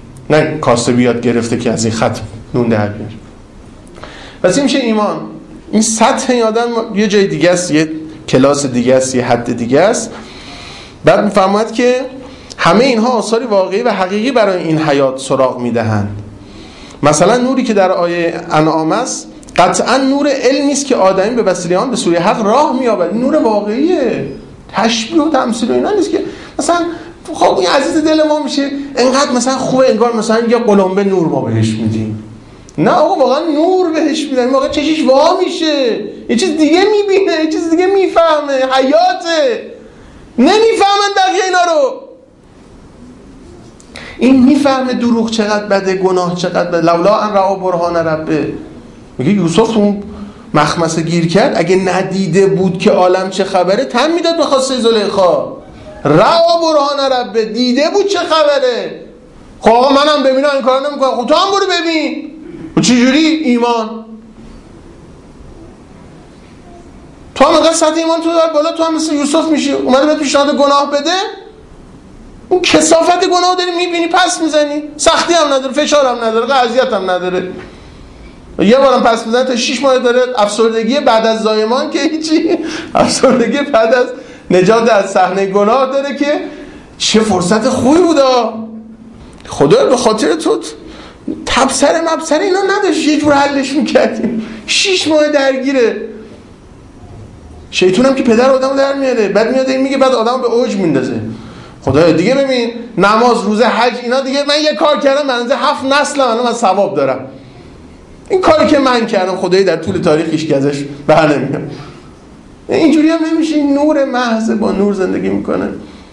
نه کاسبیات گرفته که از این خط نون در بیاره. پس این میشه ایمان. این سطح این آدم یه جای دیگه است، یه کلاس دیگه است، یه حد دیگه است. بعد میفرماید که همه اینها آثاری واقعی و حقیقی برای این حیات سراغ میدهند. مثلا نوری که در آیه انعام است قطعا نور علمی است که آدمی به وسیله آن به سوی حق راه می‌یابد. نور واقعیه، تشبیه و تمثیل و اینا نیست که مثلا خب این عزیز دل ما میشه انقدر مثلا خوبه انگار مثلا یه قلمبه نور ما بهش میدیم. نه آقا واقعا نور بهش میدن، واقعا چشش وا میشه، یه چیز دیگه میبینه، یه چیز دیگه میفهمه، حیاته. نمیفهمن بقیه اینا رو. این میفهمه دروغ چقدر بده، گناه چقدر بده. لولا ان رأى برهان ربه، میگه یوسف اون مخمسه گیر کرد، اگه ندیده بود که عالم چه خبره تن میداد به خواسته زلیخا. رأى برهان ربه، دیده بود چه خبره. خب آقا منم ببینم این کارو نمیکنم، خب تو هم برو ببین. و چجوری؟ ایمان. تو هم اینقدر سطح ایمان تو دار بالا، تو هم مثل یوسف میشی. اومده بهت پیشنهاد گناه بده، اون کثافت گناه داری میبینی پس میزنی، سختی هم نداره، فشار هم نداره، اذیت هم نداره. یه بارم پس میزنه تا شش ماه داره افسردگی بعد از زایمان که هیچی، افسردگی بعد از نجات از صحنه گناه داره که چه فرصت خوبی بودا. خدا به خاطر تو تبصره مبصره اینا نداشت، یه جور حلش میکردیم. شش ماه درگیره. شیطان هم که پدر آدمو در میاره، بعد میاد این میگه، بعد آدمو به اوج میندازه. خدایا دیگه ببین نماز، روزه، حج اینا دیگه من یه کار کردم منزه هفت نسل منو من ثواب دارم. این کاری که من کردم خدایی در طول تاریخ هیچ کی ازش بر نمیاد. اینجوری هم نمیشه. این نور محض با نور زندگی میکنه.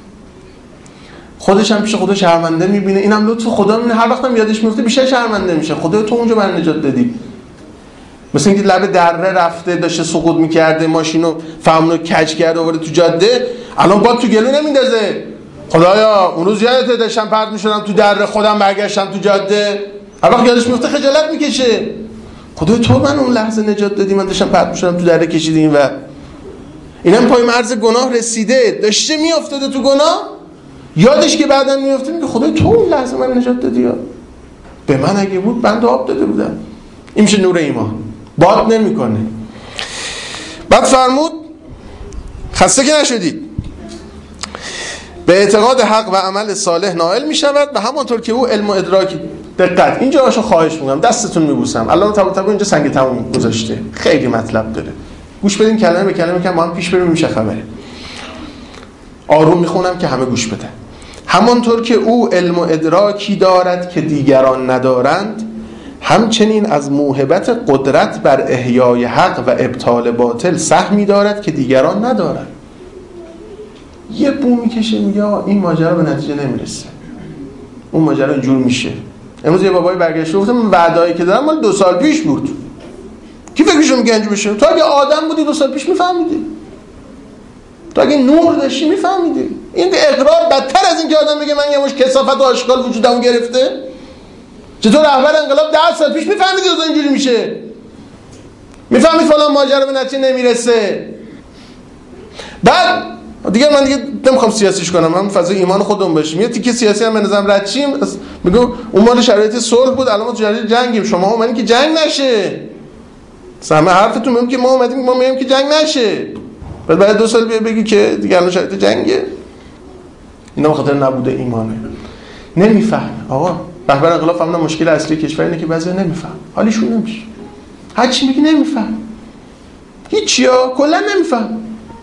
خودش هم پیش خودش شرمنده میبینه. اینم لطف خدا میبینه، هر وقت هم یادش میفته بیشتر شرمنده میشه. خدایا تو اونجا من نجات دادی. مثل اینکه لب دره رفته داشته سقوط میکرده، ماشینو فهمونو کج کرده آورده تو جاده، الان باد تو گلو نمیندازه. خدایا اون روز یادت داشتم پرت میشدم تو دره، خودم برگشتم تو جاده. هر وقت یادش میفته خجالت میکشه. خدایا تو من اون لحظه نجات دادی، من داشتم پرت میشدم تو دره کشیدیم. و اینم پای مرز گناه رسیده، داشته میافتاده تو گناه، یادش که بعداً میافته میگه خدایا تو اون لحظه من نجات دادی. به من اگه بود بند آب داده بودم. این میشه نور ایمان، باد نمیکنه. بعد فرمود خسته که نشدید، به اعتقاد حق و عمل صالح نائل میشود و همانطور که او علم و ادراکی. دقت اینجا هاشو خواهش میکنم، دستتون میبوسم. الله تبارک و تعالی اینجا سنگ تمام گذاشته، خیلی مطلب داره. گوش بدین کلمه به کلمه که ما هم پیش بریم میشه خبره. آروم میخونم که همه گوش بدن. همانطور که او علم و ادراکی دارد که دیگران ندارند، همچنین از موهبت قدرت بر احیای حق و ابطال باطل سهمی دارد که دیگران ندارند. یه بو میکشه میگه این ماجرا به نتیجه نمیرسه، اون ماجرا اینجور میشه. امروز یه بابایی برگشته گفته من وعده‌ای که دارم مال دو سال پیش بود. کی فکرشو میگه اینجور بشه؟ تو اگه آدم بودی دو سال پیش میفهمیدی، تو اگه نور داشتی میفهمیدی. این اقرار بدتر از این که آدم بگه من یه مش کثافت و آشغال وجودمو گرفته. چطور رهبر انقلاب ده سال پیش میفهمیدی اوضاع اینجوری میشه؟ میفهمید فلان ماجرا به نتیجه نمیرسه. بعد دیگه من دیگه نمیخوام سیاسیش کنم، من فضای ایمان خودم باشیم. یه تیکه سیاسی هم به نظرم رد شیم، میگم اون مال شرایط صلح بود، الان ما تو شرایط جنگیم. شما اومدین که جنگ نشه. سمه حرفتون میگم که ما اومدیم ما میگیم که جنگ نشه. بعد بعد دو سال بگی که دیگه الان شرایط جنگه. اینا به خاطر نبوده ایمانه. نمیفهم. آقا رهبر انقلاب فهمیدن مشکل اصلی کشور اینه که بعضیا نمیفهم. حالیشون نمیشه. هر چی میگی نمیفهم. هیچیا کلا نمیفهم.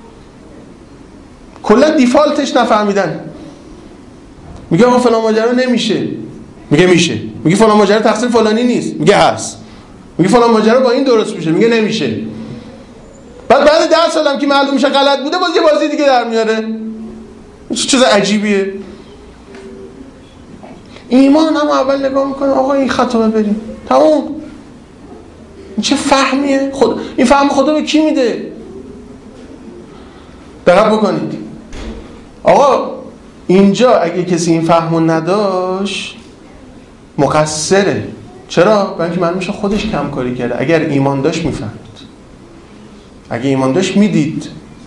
کلا دیفالتش نفهمیدن. میگه آقا فلان ماجرا نمیشه، میگه میشه. میگه فلان ماجرا تقصیر فلانی نیست، میگه هست. میگه فلان ماجرا با این درست میشه، میگه نمیشه. بعد بعد ده سالم که معلوم میشه غلط بوده باز یه بازی دیگه در میاره. چیز عجیبیه. ایمان هم اول نگاه میکنه آقا این خطا بریم تمام. این چه فهمیه؟ خود این فهم خدا به کی میده؟ دقت بکنید. آقا اینجا اگه کسی این فهمو نداشت مقصره. چرا؟ برای اینکه معلوم میشه خودش کم کاری کرده. اگر ایمان داشت میفهمید، اگه ایمان داشت میدید.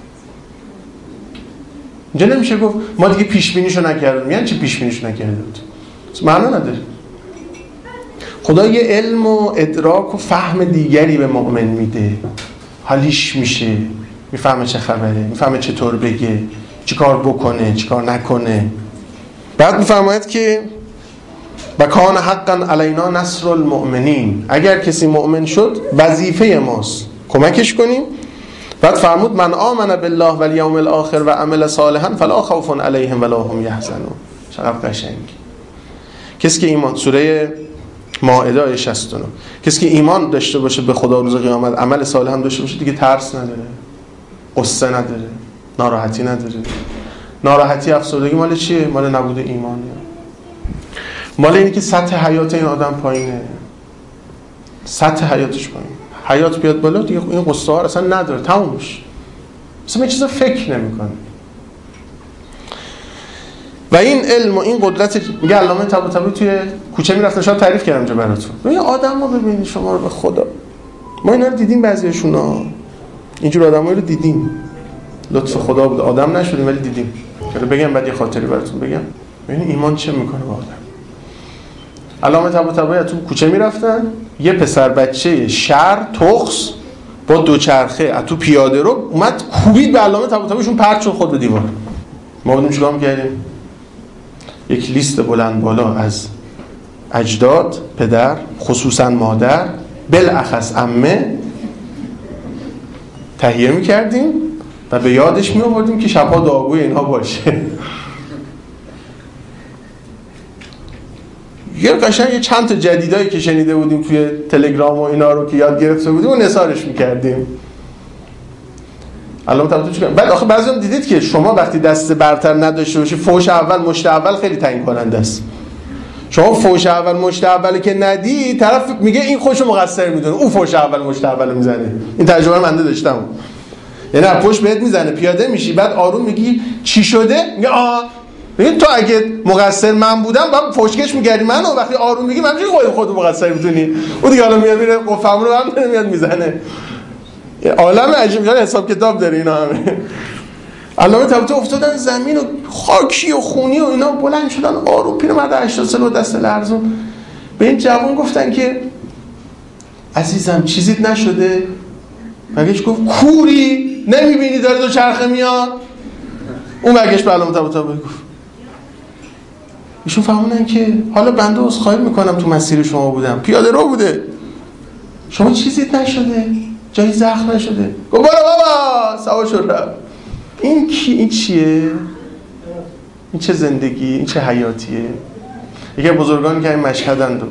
اینجا نمیشه گفت ما دیگه پیش بینیشو نکردیم. یعنی چی پیش بینیشو نکرده بود؟ معنا نداره. خدا یه علم و ادراک و فهم دیگری به مؤمن میده. حالیش میشه، میفهمه چه خبره، میفهمه چطور بگه، چی کار بکنه، چی کار نکنه. بعد میفرماید که و کان حقا علینا نصر المؤمنین، اگر کسی مؤمن شد وظیفه ماست کمکش کنیم. بعد فرمود من آمن بالله و الیوم الاخر و عمل صالحا فلا خوف علیهم ولا هم یحزنون. چقدر قشنگ. کسی که ایمان، سوره مائده شصت و نه، کسی که ایمان داشته باشه به خدا روز قیامت، عمل صالح هم داشته باشه، دیگه ترس نداره، قصه نداره، ناراحتی نداره. ناراحتی، افسردگی مال چیه؟ مال نبود ایمانه، مال اینه که سطح حیات این آدم پایینه، سطح حیاتش پایینه. حیات بیاد بالا دیگه این قصه ها اصلا نداره، تمومش، اصلا چیزا فکر نمیکنه. و این علم و این قدرت، میگه علامه طباطبایی توی کوچه میرفتن، شاید تعریف کردم جا براتون، این آدم رو ببینید شما رو به خدا، ما اینا رو دیدیم، بعضیشون ها اینجور آدمایی رو دیدیم، لطف خدا بود، آدم نشدیم ولی دیدیم. چرا بگم بعد یه خاطری براتون بگم ببین ایمان چه میکنه با آدم. علامه طباطبایی تو کوچه میرفتن، یه پسر بچه شر تخس با دوچرخه از تو پیاده رو اومد کوبید به علامه طباطباییشون، پرت شد خود به دیوار. ما بودیم چیکار می‌کردیم؟ یک لیست بلند بالا از اجداد، پدر، خصوصا مادر، بالاخص عمه تهیه می‌کردیم و به یادش می‌آوردیم که شب‌ها دعاگوی اینها باشه. یه قشنگ چند تا جدیدایی که شنیده بودیم توی تلگرام و اینا رو که یاد گرفته بودیم و نثارش می‌کردیم. علامه طباطبایی چیکار؟ بعد آخه بعضی‌ها دیدید که شما وقتی دست برتر نداشته باشی، فوش اول مشت اول خیلی تعیین کننده است. شما فوش اول مشت اولی که ندی، طرف میگه این خودشو مقصر میدونه، او فوش اول مشت اول میزنه. این تجربه من داشتم. یعنی پشت بهت میزنه، پیاده میشی، بعد آروم میگی چی شده؟ میگه آ ببین تو اگه مقصر من بودم بعد فوشکش میگردی منو، وقتی آروم میگی من چه خودت خودت مقصر میدونی. اون دیگه حالا میاد میره قفم رو هم میاد میزنه. عالم عجیب غریب حساب کتاب داره اینا همه. علامه طباطبایی افتادن زمین و خاکی و خونی و اینا، بلند شدن آروم، پیرمرد هشتاد ساله و دست لرزون به این جوان گفتن که عزیزم چیزیت نشده؟ بگش گفت کوری نمیبینی داره دو چرخه میاد؟ اون بگش به علامه طباطبایی گفت ایشون فهمونن که حالا بنده عذرخواهی میکنم تو مسیر شما بودم، پیاده رو بوده، شما چیزیت نشده؟ جایی زخم نشده؟ گفت برو بابا سوا شد رفت. این کی؟ این چیه؟ این چه زندگی؟ این چه حیاتیه؟ یکی از بزرگانی که این مشهدند و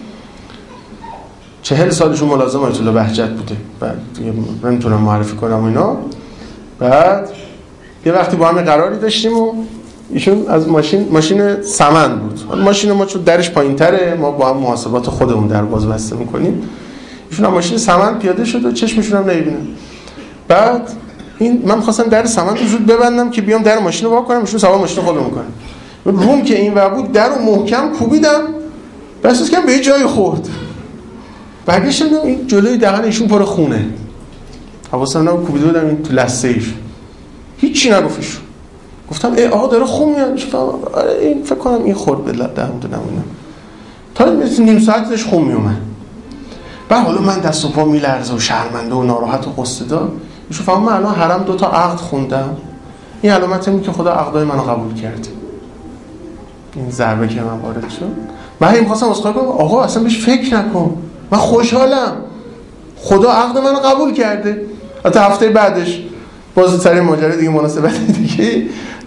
چهل سالشون ملازم آیت الله بهجت بوده، بعد نمیتونم معرفی کنم اینا. بعد یه وقتی با هم قراری داشتیم و ایشون از ماشین، ماشین سمن بود، ماشین ما چون درش پایین تره ما با هم محاسبات خودمون در باز بسته میکنیم، ایشون هم ماشین سمن پیاده شد و چشمشون هم نمیبینه. بعد این من می‌خواستم در سمن رو زود ببندم که بیام در ماشین رو وا کنم، ایشون سوار ماشین خودم می‌کنه. روم که این ور بود در رو محکم کوبیدم، بس که به یه جای خورد. برگشتم این جلوی دهن ایشون پر خونه. حواسم نبود کوبیده بودم این تو لثه ایش. هیچی نگفت ایشون. گفتم ای آقا داره خون میاد. آره این فکر کنم این خورد به دهن نمونم. تا نیم ساعت داشت خون میومد. بعد حالا من دست و پا میلرزه و شرمنده و ناراحت و قصه دار. ایشون فهمم من الان حرم دو تا عقد خوندم، این علامت اینه که خدا عقدای منو قبول کرد. این ضربه که من وارد شد، من همین خواستم عذرخواهی کنم، آقا اصلا بهش فکر نکن، من خوشحالم خدا عقد منو قبول کرده. حتی هفته بعدش باز سر ماجرا دیگه مناسبت دیگه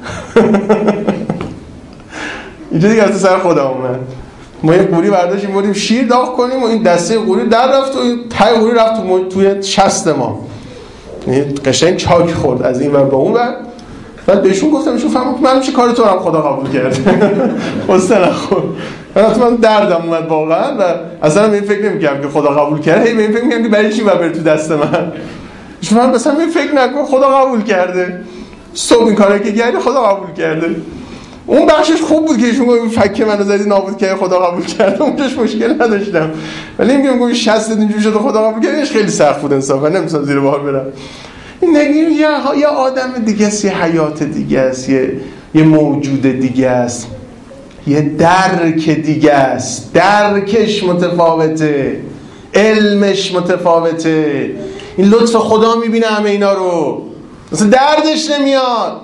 اینجا دیگه از سر خودم اومد. ما یه قوری برداشتیم بریم شیر داغ کنیم و این دسته قوری در رفت و تای قوری رفت تو توی شست ما، قشنگ چاک خورد از این ور به اون ور. بعد بهشون گفتم، ایشون فهمید من چه کار تو هم خدا قبول کرده. قصه نخور. من دردم اومد واقعا و اصلا من فکر نمی‌کردم که خدا قبول کرده، هی من فکر می‌کردم که برای چی ببر تو دست من. ایشون فهمید مثلا من فکر نکن خدا قبول کرده، صبح این کارا که کردی خدا قبول کرده. اون بخشش خوب بود که ایشون گفت فک منو زدی نابود کرد خدا قبول کرده، اونجاش مشکل نداشتم. ولی میگم گفت شصت اینجوری شده خدا قبول کردش خیلی سخت بود انصافا، نمی‌تونم زیر بار برم. این نگیم یه یه آدم دیگه است، یه حیات دیگه است، یه یه موجود دیگه است، یه درک دیگه است، درکش متفاوته، علمش متفاوته، این لطف خدا میبینه همه اینا رو، مثلا دردش نمیاد.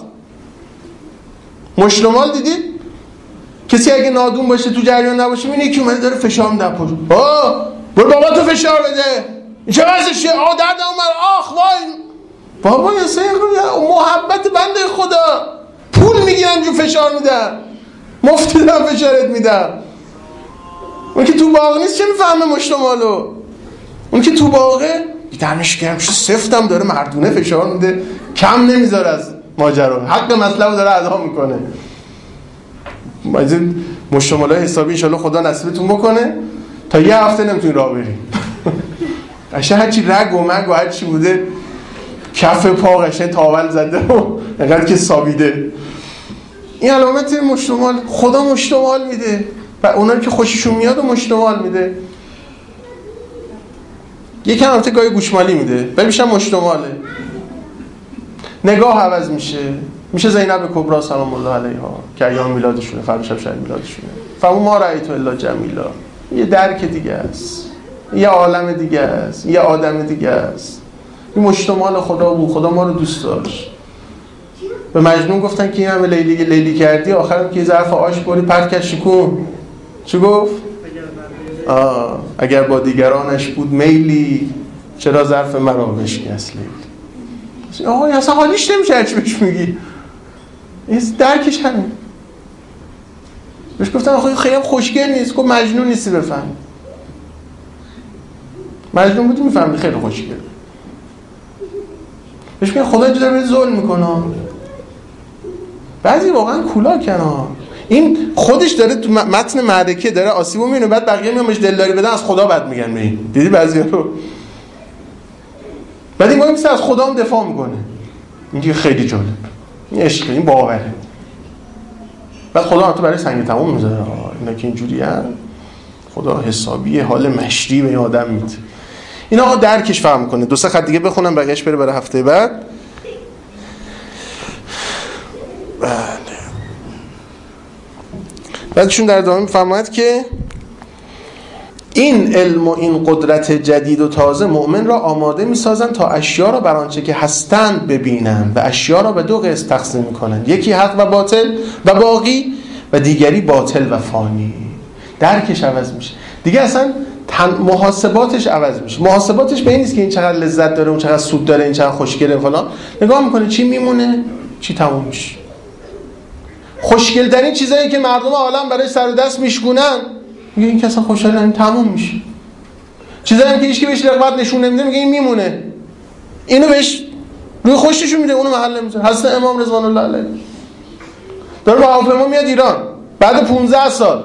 مشتمال دیدید؟ کسی اگه نادون باشه تو جریان نباشه میبینه یکی اومده داره فشار میده پشت، آه برو بابا تو فشار بده، این چه وضعشه؟ آه درد اومد، آخ وای بابا یه سه محبت بنده خدا، پول میگیرن جو فشار میدن، مفتی دارم فشارت میدم. اون که تو باغ نیست چه میفهمه مشتمالو؟ اون که تو باغه دمش گرم شو سفتم داره مردونه فشار میده، کم نمیذاره از ماجرا، حق مطلب داره ادا میکنه. مشتمالای حسابی انشالله خدا نصیبتون بکنه تا یه هفته نمیتونی راه بریم. قشنگ هرچی رگ و مگ و هرچی بوده کف پا قشنگ تاول زده و انقدر که سابیده. این علامت مشتمال، خدا مشتمال میده و اونایی که خوششون میاد و مشتمال میده. یکم البته گاهی گوشمالی میده ولی میشه مشتماله. نگاه عوض میشه، میشه زینب کبرا سلام الله علیها که ایام میلادشونه، فردا شب شب میلادشونه. فهمون ما رأیتو الا جمیلا، یه درک دیگه است، یه عالم دیگه است، یه آدم دیگه است. این مشتمال خدا بود، خدا ما رو دوست داشت. به مجنون گفتن که این همه لیلی لیلی کردی، آخرم که یه ظرف آش بری پرت کرد شکون. چی گفت؟ آه اگر با دیگرانش بود میلی، چرا ظرف مرا بشکست لیلی. آقا اصلا حالیش نمیشه هرچی بهش میگی، این درکش همین. بهش گفتن آخه خیلی خوشگل نیست، گفت مجنون نیستی بفهم. مجنون بودی میفهمی خیلی خوشگل. بهش میگن خدا اینجا داره ظلم میکنه. بعضی واقعا کولاکن ها. این خودش داره تو متن معرکه داره آسیبو میبینه، بعد بقیه میان بهش دلداری بدن از خدا بد میگن به این. دیدی بعضیا رو؟ بعد این میگه از خدا هم دفاع میکنه. این خیلی جالب. این عشق، این باوره. بعد خدا تو برای سنگ تموم میذاره. اینا که اینجوری ان خدا حسابی حال مشری به این آدم میده. این آقا درکش فهم میکنه. دو سه خط دیگه بخونم بقیه‌اش بره برای هفته بعد. بله. بعدشون در ادامه میفرماید که این علم و این قدرت جدید و تازه مؤمن را آماده میسازند تا اشیا را بر آنچه که هستند ببینند و اشیا را به دو قسم تقسیم میکنند، یکی حق و باطل و باقی و دیگری باطل و فانی. درکش عوض میشه دیگه، اصلا محاسباتش عوض میشه. محاسباتش به این نیست که این چقدر لذت داره، اون چقدر سود داره، این چقدر خوشگله فلان. نگاه میکنه چی میمونه چی تموم میشه. خوشگل ترین چیزایی که مردم عالم برای سر و دست میشکونن میگه این که اصلا خوشحال این تموم میشه. چیزایی که هیچکی بهش رغبت نشون نمیده میگه این میمونه. اینو بهش روی خوششون میده، اونو محل نمیذاره. حضرت امام رضوان الله علیه داره با هواپیما میاد ایران بعد پانزده سال،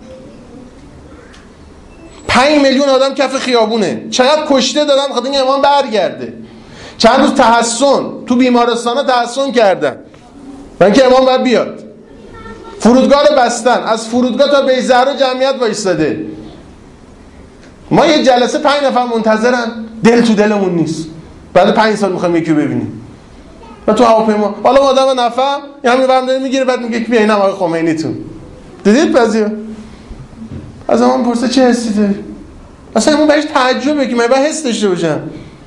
پنج میلیون آدم کف خیابونه، چقدر کشته دادن خاطر این امام برگرده. چند روز تحسن تو بیمارستانا تحسن کردن من که امام باید بیاد. فرودگاه رو بستن، از فرودگاه تا بیت زهرا جمعیت وایساده. ما یه جلسه پنج نفر منتظرن، دل تو دلمون نیست. بعد پنج سال میخوایم یکی رو ببینیم. و تو هواپیما حالا آدم نفهم همین برم داره میگیره، بعد میگه بیا این آقای خمینی تو. دیدید بعضیا از امام پرسه چه حسی داری؟ اصلا امون برایش تعجبه که من باید حس داشته باشم.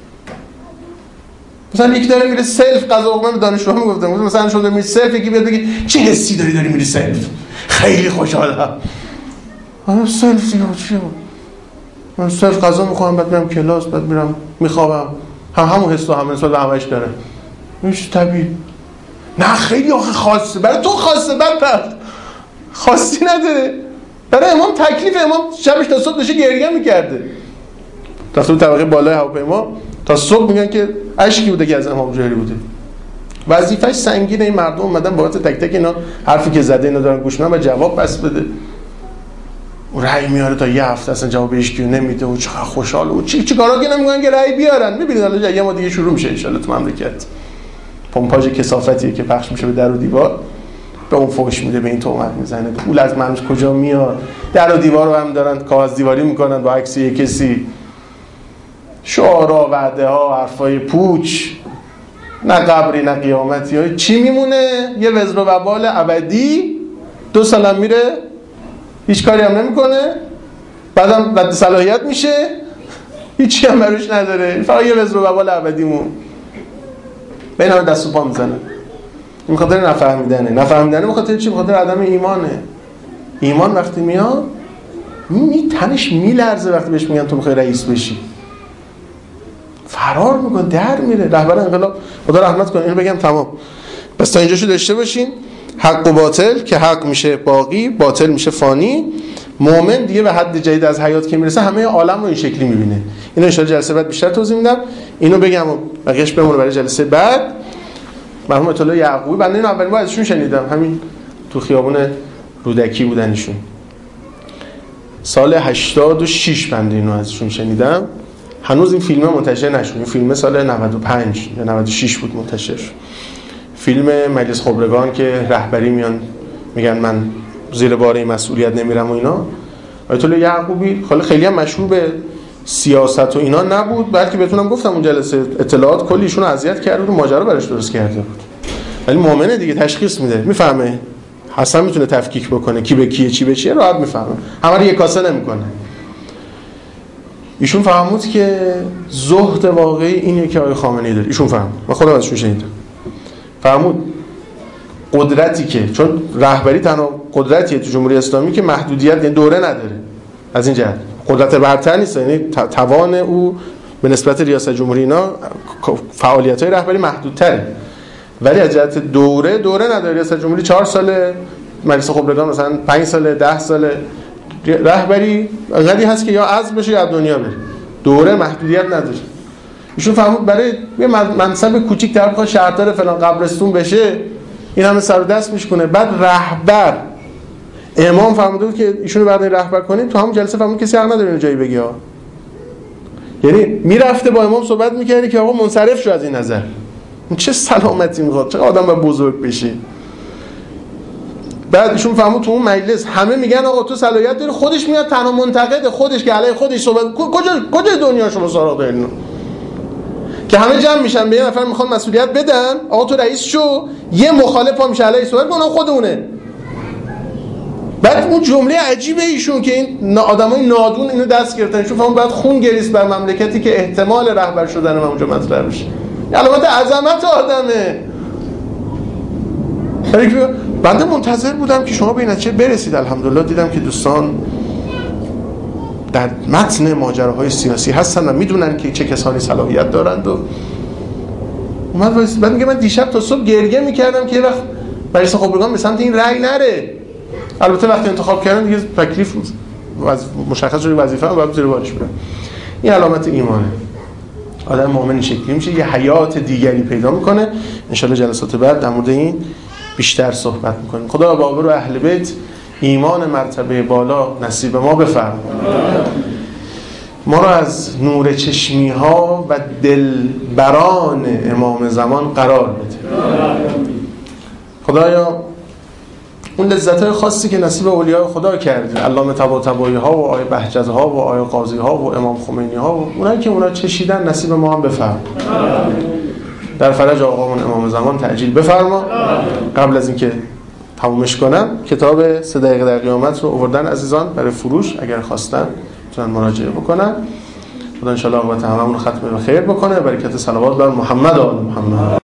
مثلا یکی داره میره سلف غذا بخوره، به دانشجوها میگفتم مثلا شده میره سلف، یکی بیاد بگه چه حسی داری داری میری سلف؟ خیلی خوشحالم. آره سلف دیگه چیه؟ من سلف غذا میخورم بعد میرم کلاس بعد میرم میخوابم. هم همون حسو هم نسبت به همش داره. میشه طبیعی. نه خیلی آخه خاصه. برای تو خاصه بعد خاصی نداره. برای امام تکلیف امام شبش تا صبح داشته گریه میکرده. تا تو طبقه بالای هواپیما تا صبح میگن که اشکی بوده که از امام جاری بوده. وظیفه‌اش سنگینه. این مردم اومدن بابت تک تک اینا حرفی که زده اینا دارن گوش میدن و جواب پس بده. اون رأی میاره تا یه هفته اصلا جواب هیچ کی نمیده و چقدر خوشحاله و چی چی کارا که نمیگن که رأی بیارن. میبینید حالا یه ما دیگه شروع میشه ان شاءالله تو مملکت. پمپاژ کثافتیه که پخش میشه به در و دیوار، به اون فوش میده، به این تهمت میزنه. پول از منش کجا میاد؟ در و دیوار رو هم دارن کاغذ دیواری میکنن با عکس یک کسی. شعارا، وعده ها، حرفای پوچ، نه قبری نه قیامتی. های چی میمونه؟ یه وزر و وبال ابدی. دو سالم میره هیچ کاری هم نمیکنه، بعدم رد صلاحیت میشه، هیچی هم بروش نداره، فقط یه وزر و وبال ابدیمون بین همه دست و پا میزنه. این خاطر نفهمیدنه. نفهمیدنه به خاطر چی؟ به خاطر عدم ایمانه. ایمان وقتی میاد می تنش میلرزه وقتی بهش میگن تو میخوای رئیس بشی، فرار میکنه، در میره. رهبر انقلاب خدا رحمت کنه اینو بگم تمام. بس تا اینجاشو داشته باشین. حق و باطل که حق میشه باقی، باطل میشه فانی. مؤمن دیگه به حد جدید از حیات که میرسه همه عالم رو این شکلی میبینه. اینو ان شاءالله جلسه بعد بیشتر توضیح میدم. اینو بگم و بقیه‌اش بمونه برای جلسه بعد. مرحوم آیت الله یعقوبی بنده اینو اولین بار ازشون شنیدم، همین تو خیابون رودکی بودن ایشون. سال هشتاد و شش بنده اینو ازشون شنیدم. هنوز این فیلم منتشر نشد. این فیلم سال نود و پنج یا نود و شش بود منتشر. فیلم مجلس خبرگان که رهبری میان میگن من زیر بار این مسئولیت نمیرم و اینا. آیت الله یعقوبی خیلی خیلی هم مشهور به سیاست و اینا نبود، بلکه بهتونم گفتم اون جلسه اطلاعات کلی ایشون اذیت کرده بود و ماجرا براش درست کرده بود. ولی مؤمنه دیگه، تشخیص میده، میفهمه. حسن میتونه تفکیک بکنه کی به کیه چی به چیه، راحت میفهمه. همه رو یک کاسه نمیکنه. ایشون فهمود که زهد واقعی اینه که آقای خامنه‌ای داره. ایشون فهمید. من خودم ازشون شنیدم. فهمود قدرتی که، چون رهبری تنها قدرتیه تو جمهوری اسلامی که محدودیت، یعنی دوره نداره. از این جهت قدرت برتر نیست، یعنی توان او به نسبت ریاست جمهوری اینا فعالیت‌های رهبری محدودتره. ولی از جهت دوره دوره نداره. ریاست جمهوری چهار ساله، مجلس خبرگان مثلا پنج ساله، ده ساله. رهبری انقدری هست که یا عزل بشه یا از دنیا بره. دوره محدودیت نداره. ایشون فهمود برای یه منصب کوچیک طرف بخواد شهردار فلان قبرستون بشه، این همه سر و دست میشکنه. بعد رهبر امام فهمیده بود که ایشونو بعد رهبر کنید. تو همون جلسه فهمید کسی حق نداره اینو جایی بگه ها. یعنی میرفته با امام صحبت میکردی که آقا منصرف شو از این نظر. چه سلامتی میخواد، چه آدم باید بزرگ بشی. بعد ایشون فهمید تو اون مجلس همه میگن آقا تو صلاحیت داری، خودش میاد تنها منتقد خودش که علیه خودش صحبت. کجا کجا دنیا شما سراغ دارین که همه جمع میشن به یه نفر میخوان مسئولیت بدن، آقا تو رئیس شو، یه مخالف پا میشه علیه صحبت کنه خودمونه. بعد اون جمله عجیبه ایشون که این آدمای نادون اینو دست گرفتن، ایشون فهمید بعد خون گریست بر مملکتی که احتمال رهبر شدن من اونجا مطرح بشه. علامت عظمت آدمه. بنده منتظر بودم که شما به این نتیجه برسید. الحمدلله دیدم که دوستان در متن ماجراهای سیاسی هستن و میدونن که چه کسانی صلاحیت دارند. و اومد وایس بعد میگه من دیشب تا صبح گریه میکردم که یه وقت مجلس خبرگان به سمت این رأی نره. البته وقتی انتخاب کردن دیگه تکلیف وز... مشخص شده وظیفه هم باید زیر بارش برن. این علامت ایمانه. آدم مؤمن این شکلی میشه، یه حیات دیگری پیدا میکنه. ان شاء الله جلسات بعد در مورد این بیشتر صحبت میکنیم. خدا بابر و اهل بیت ایمان مرتبه بالا نصیب ما بفرماید. ما را از نور چشمی ها و دلبران امام زمان قرار بده. خدایا اون لذت‌های خاصی که نصیب اولیاء خدا کردی، علامه طباطبایی ها و آیه بهجت ها و آیه قاضی ها و امام خمینی ها و اونایی که اونا چشیدن نصیب ما هم بفرما. در فرج آقامون امام زمان تعجیل بفرما. قبل از اینکه تمومش کنم کتاب سه دقیقه در قیامت رو آوردن عزیزان برای فروش، اگر خواستن میتونن مراجعه بکنن. خدا ان شاء الله عاقبت هممون رو ختم به خیر بکنه. برکت صلوات بر محمد و آل محمد.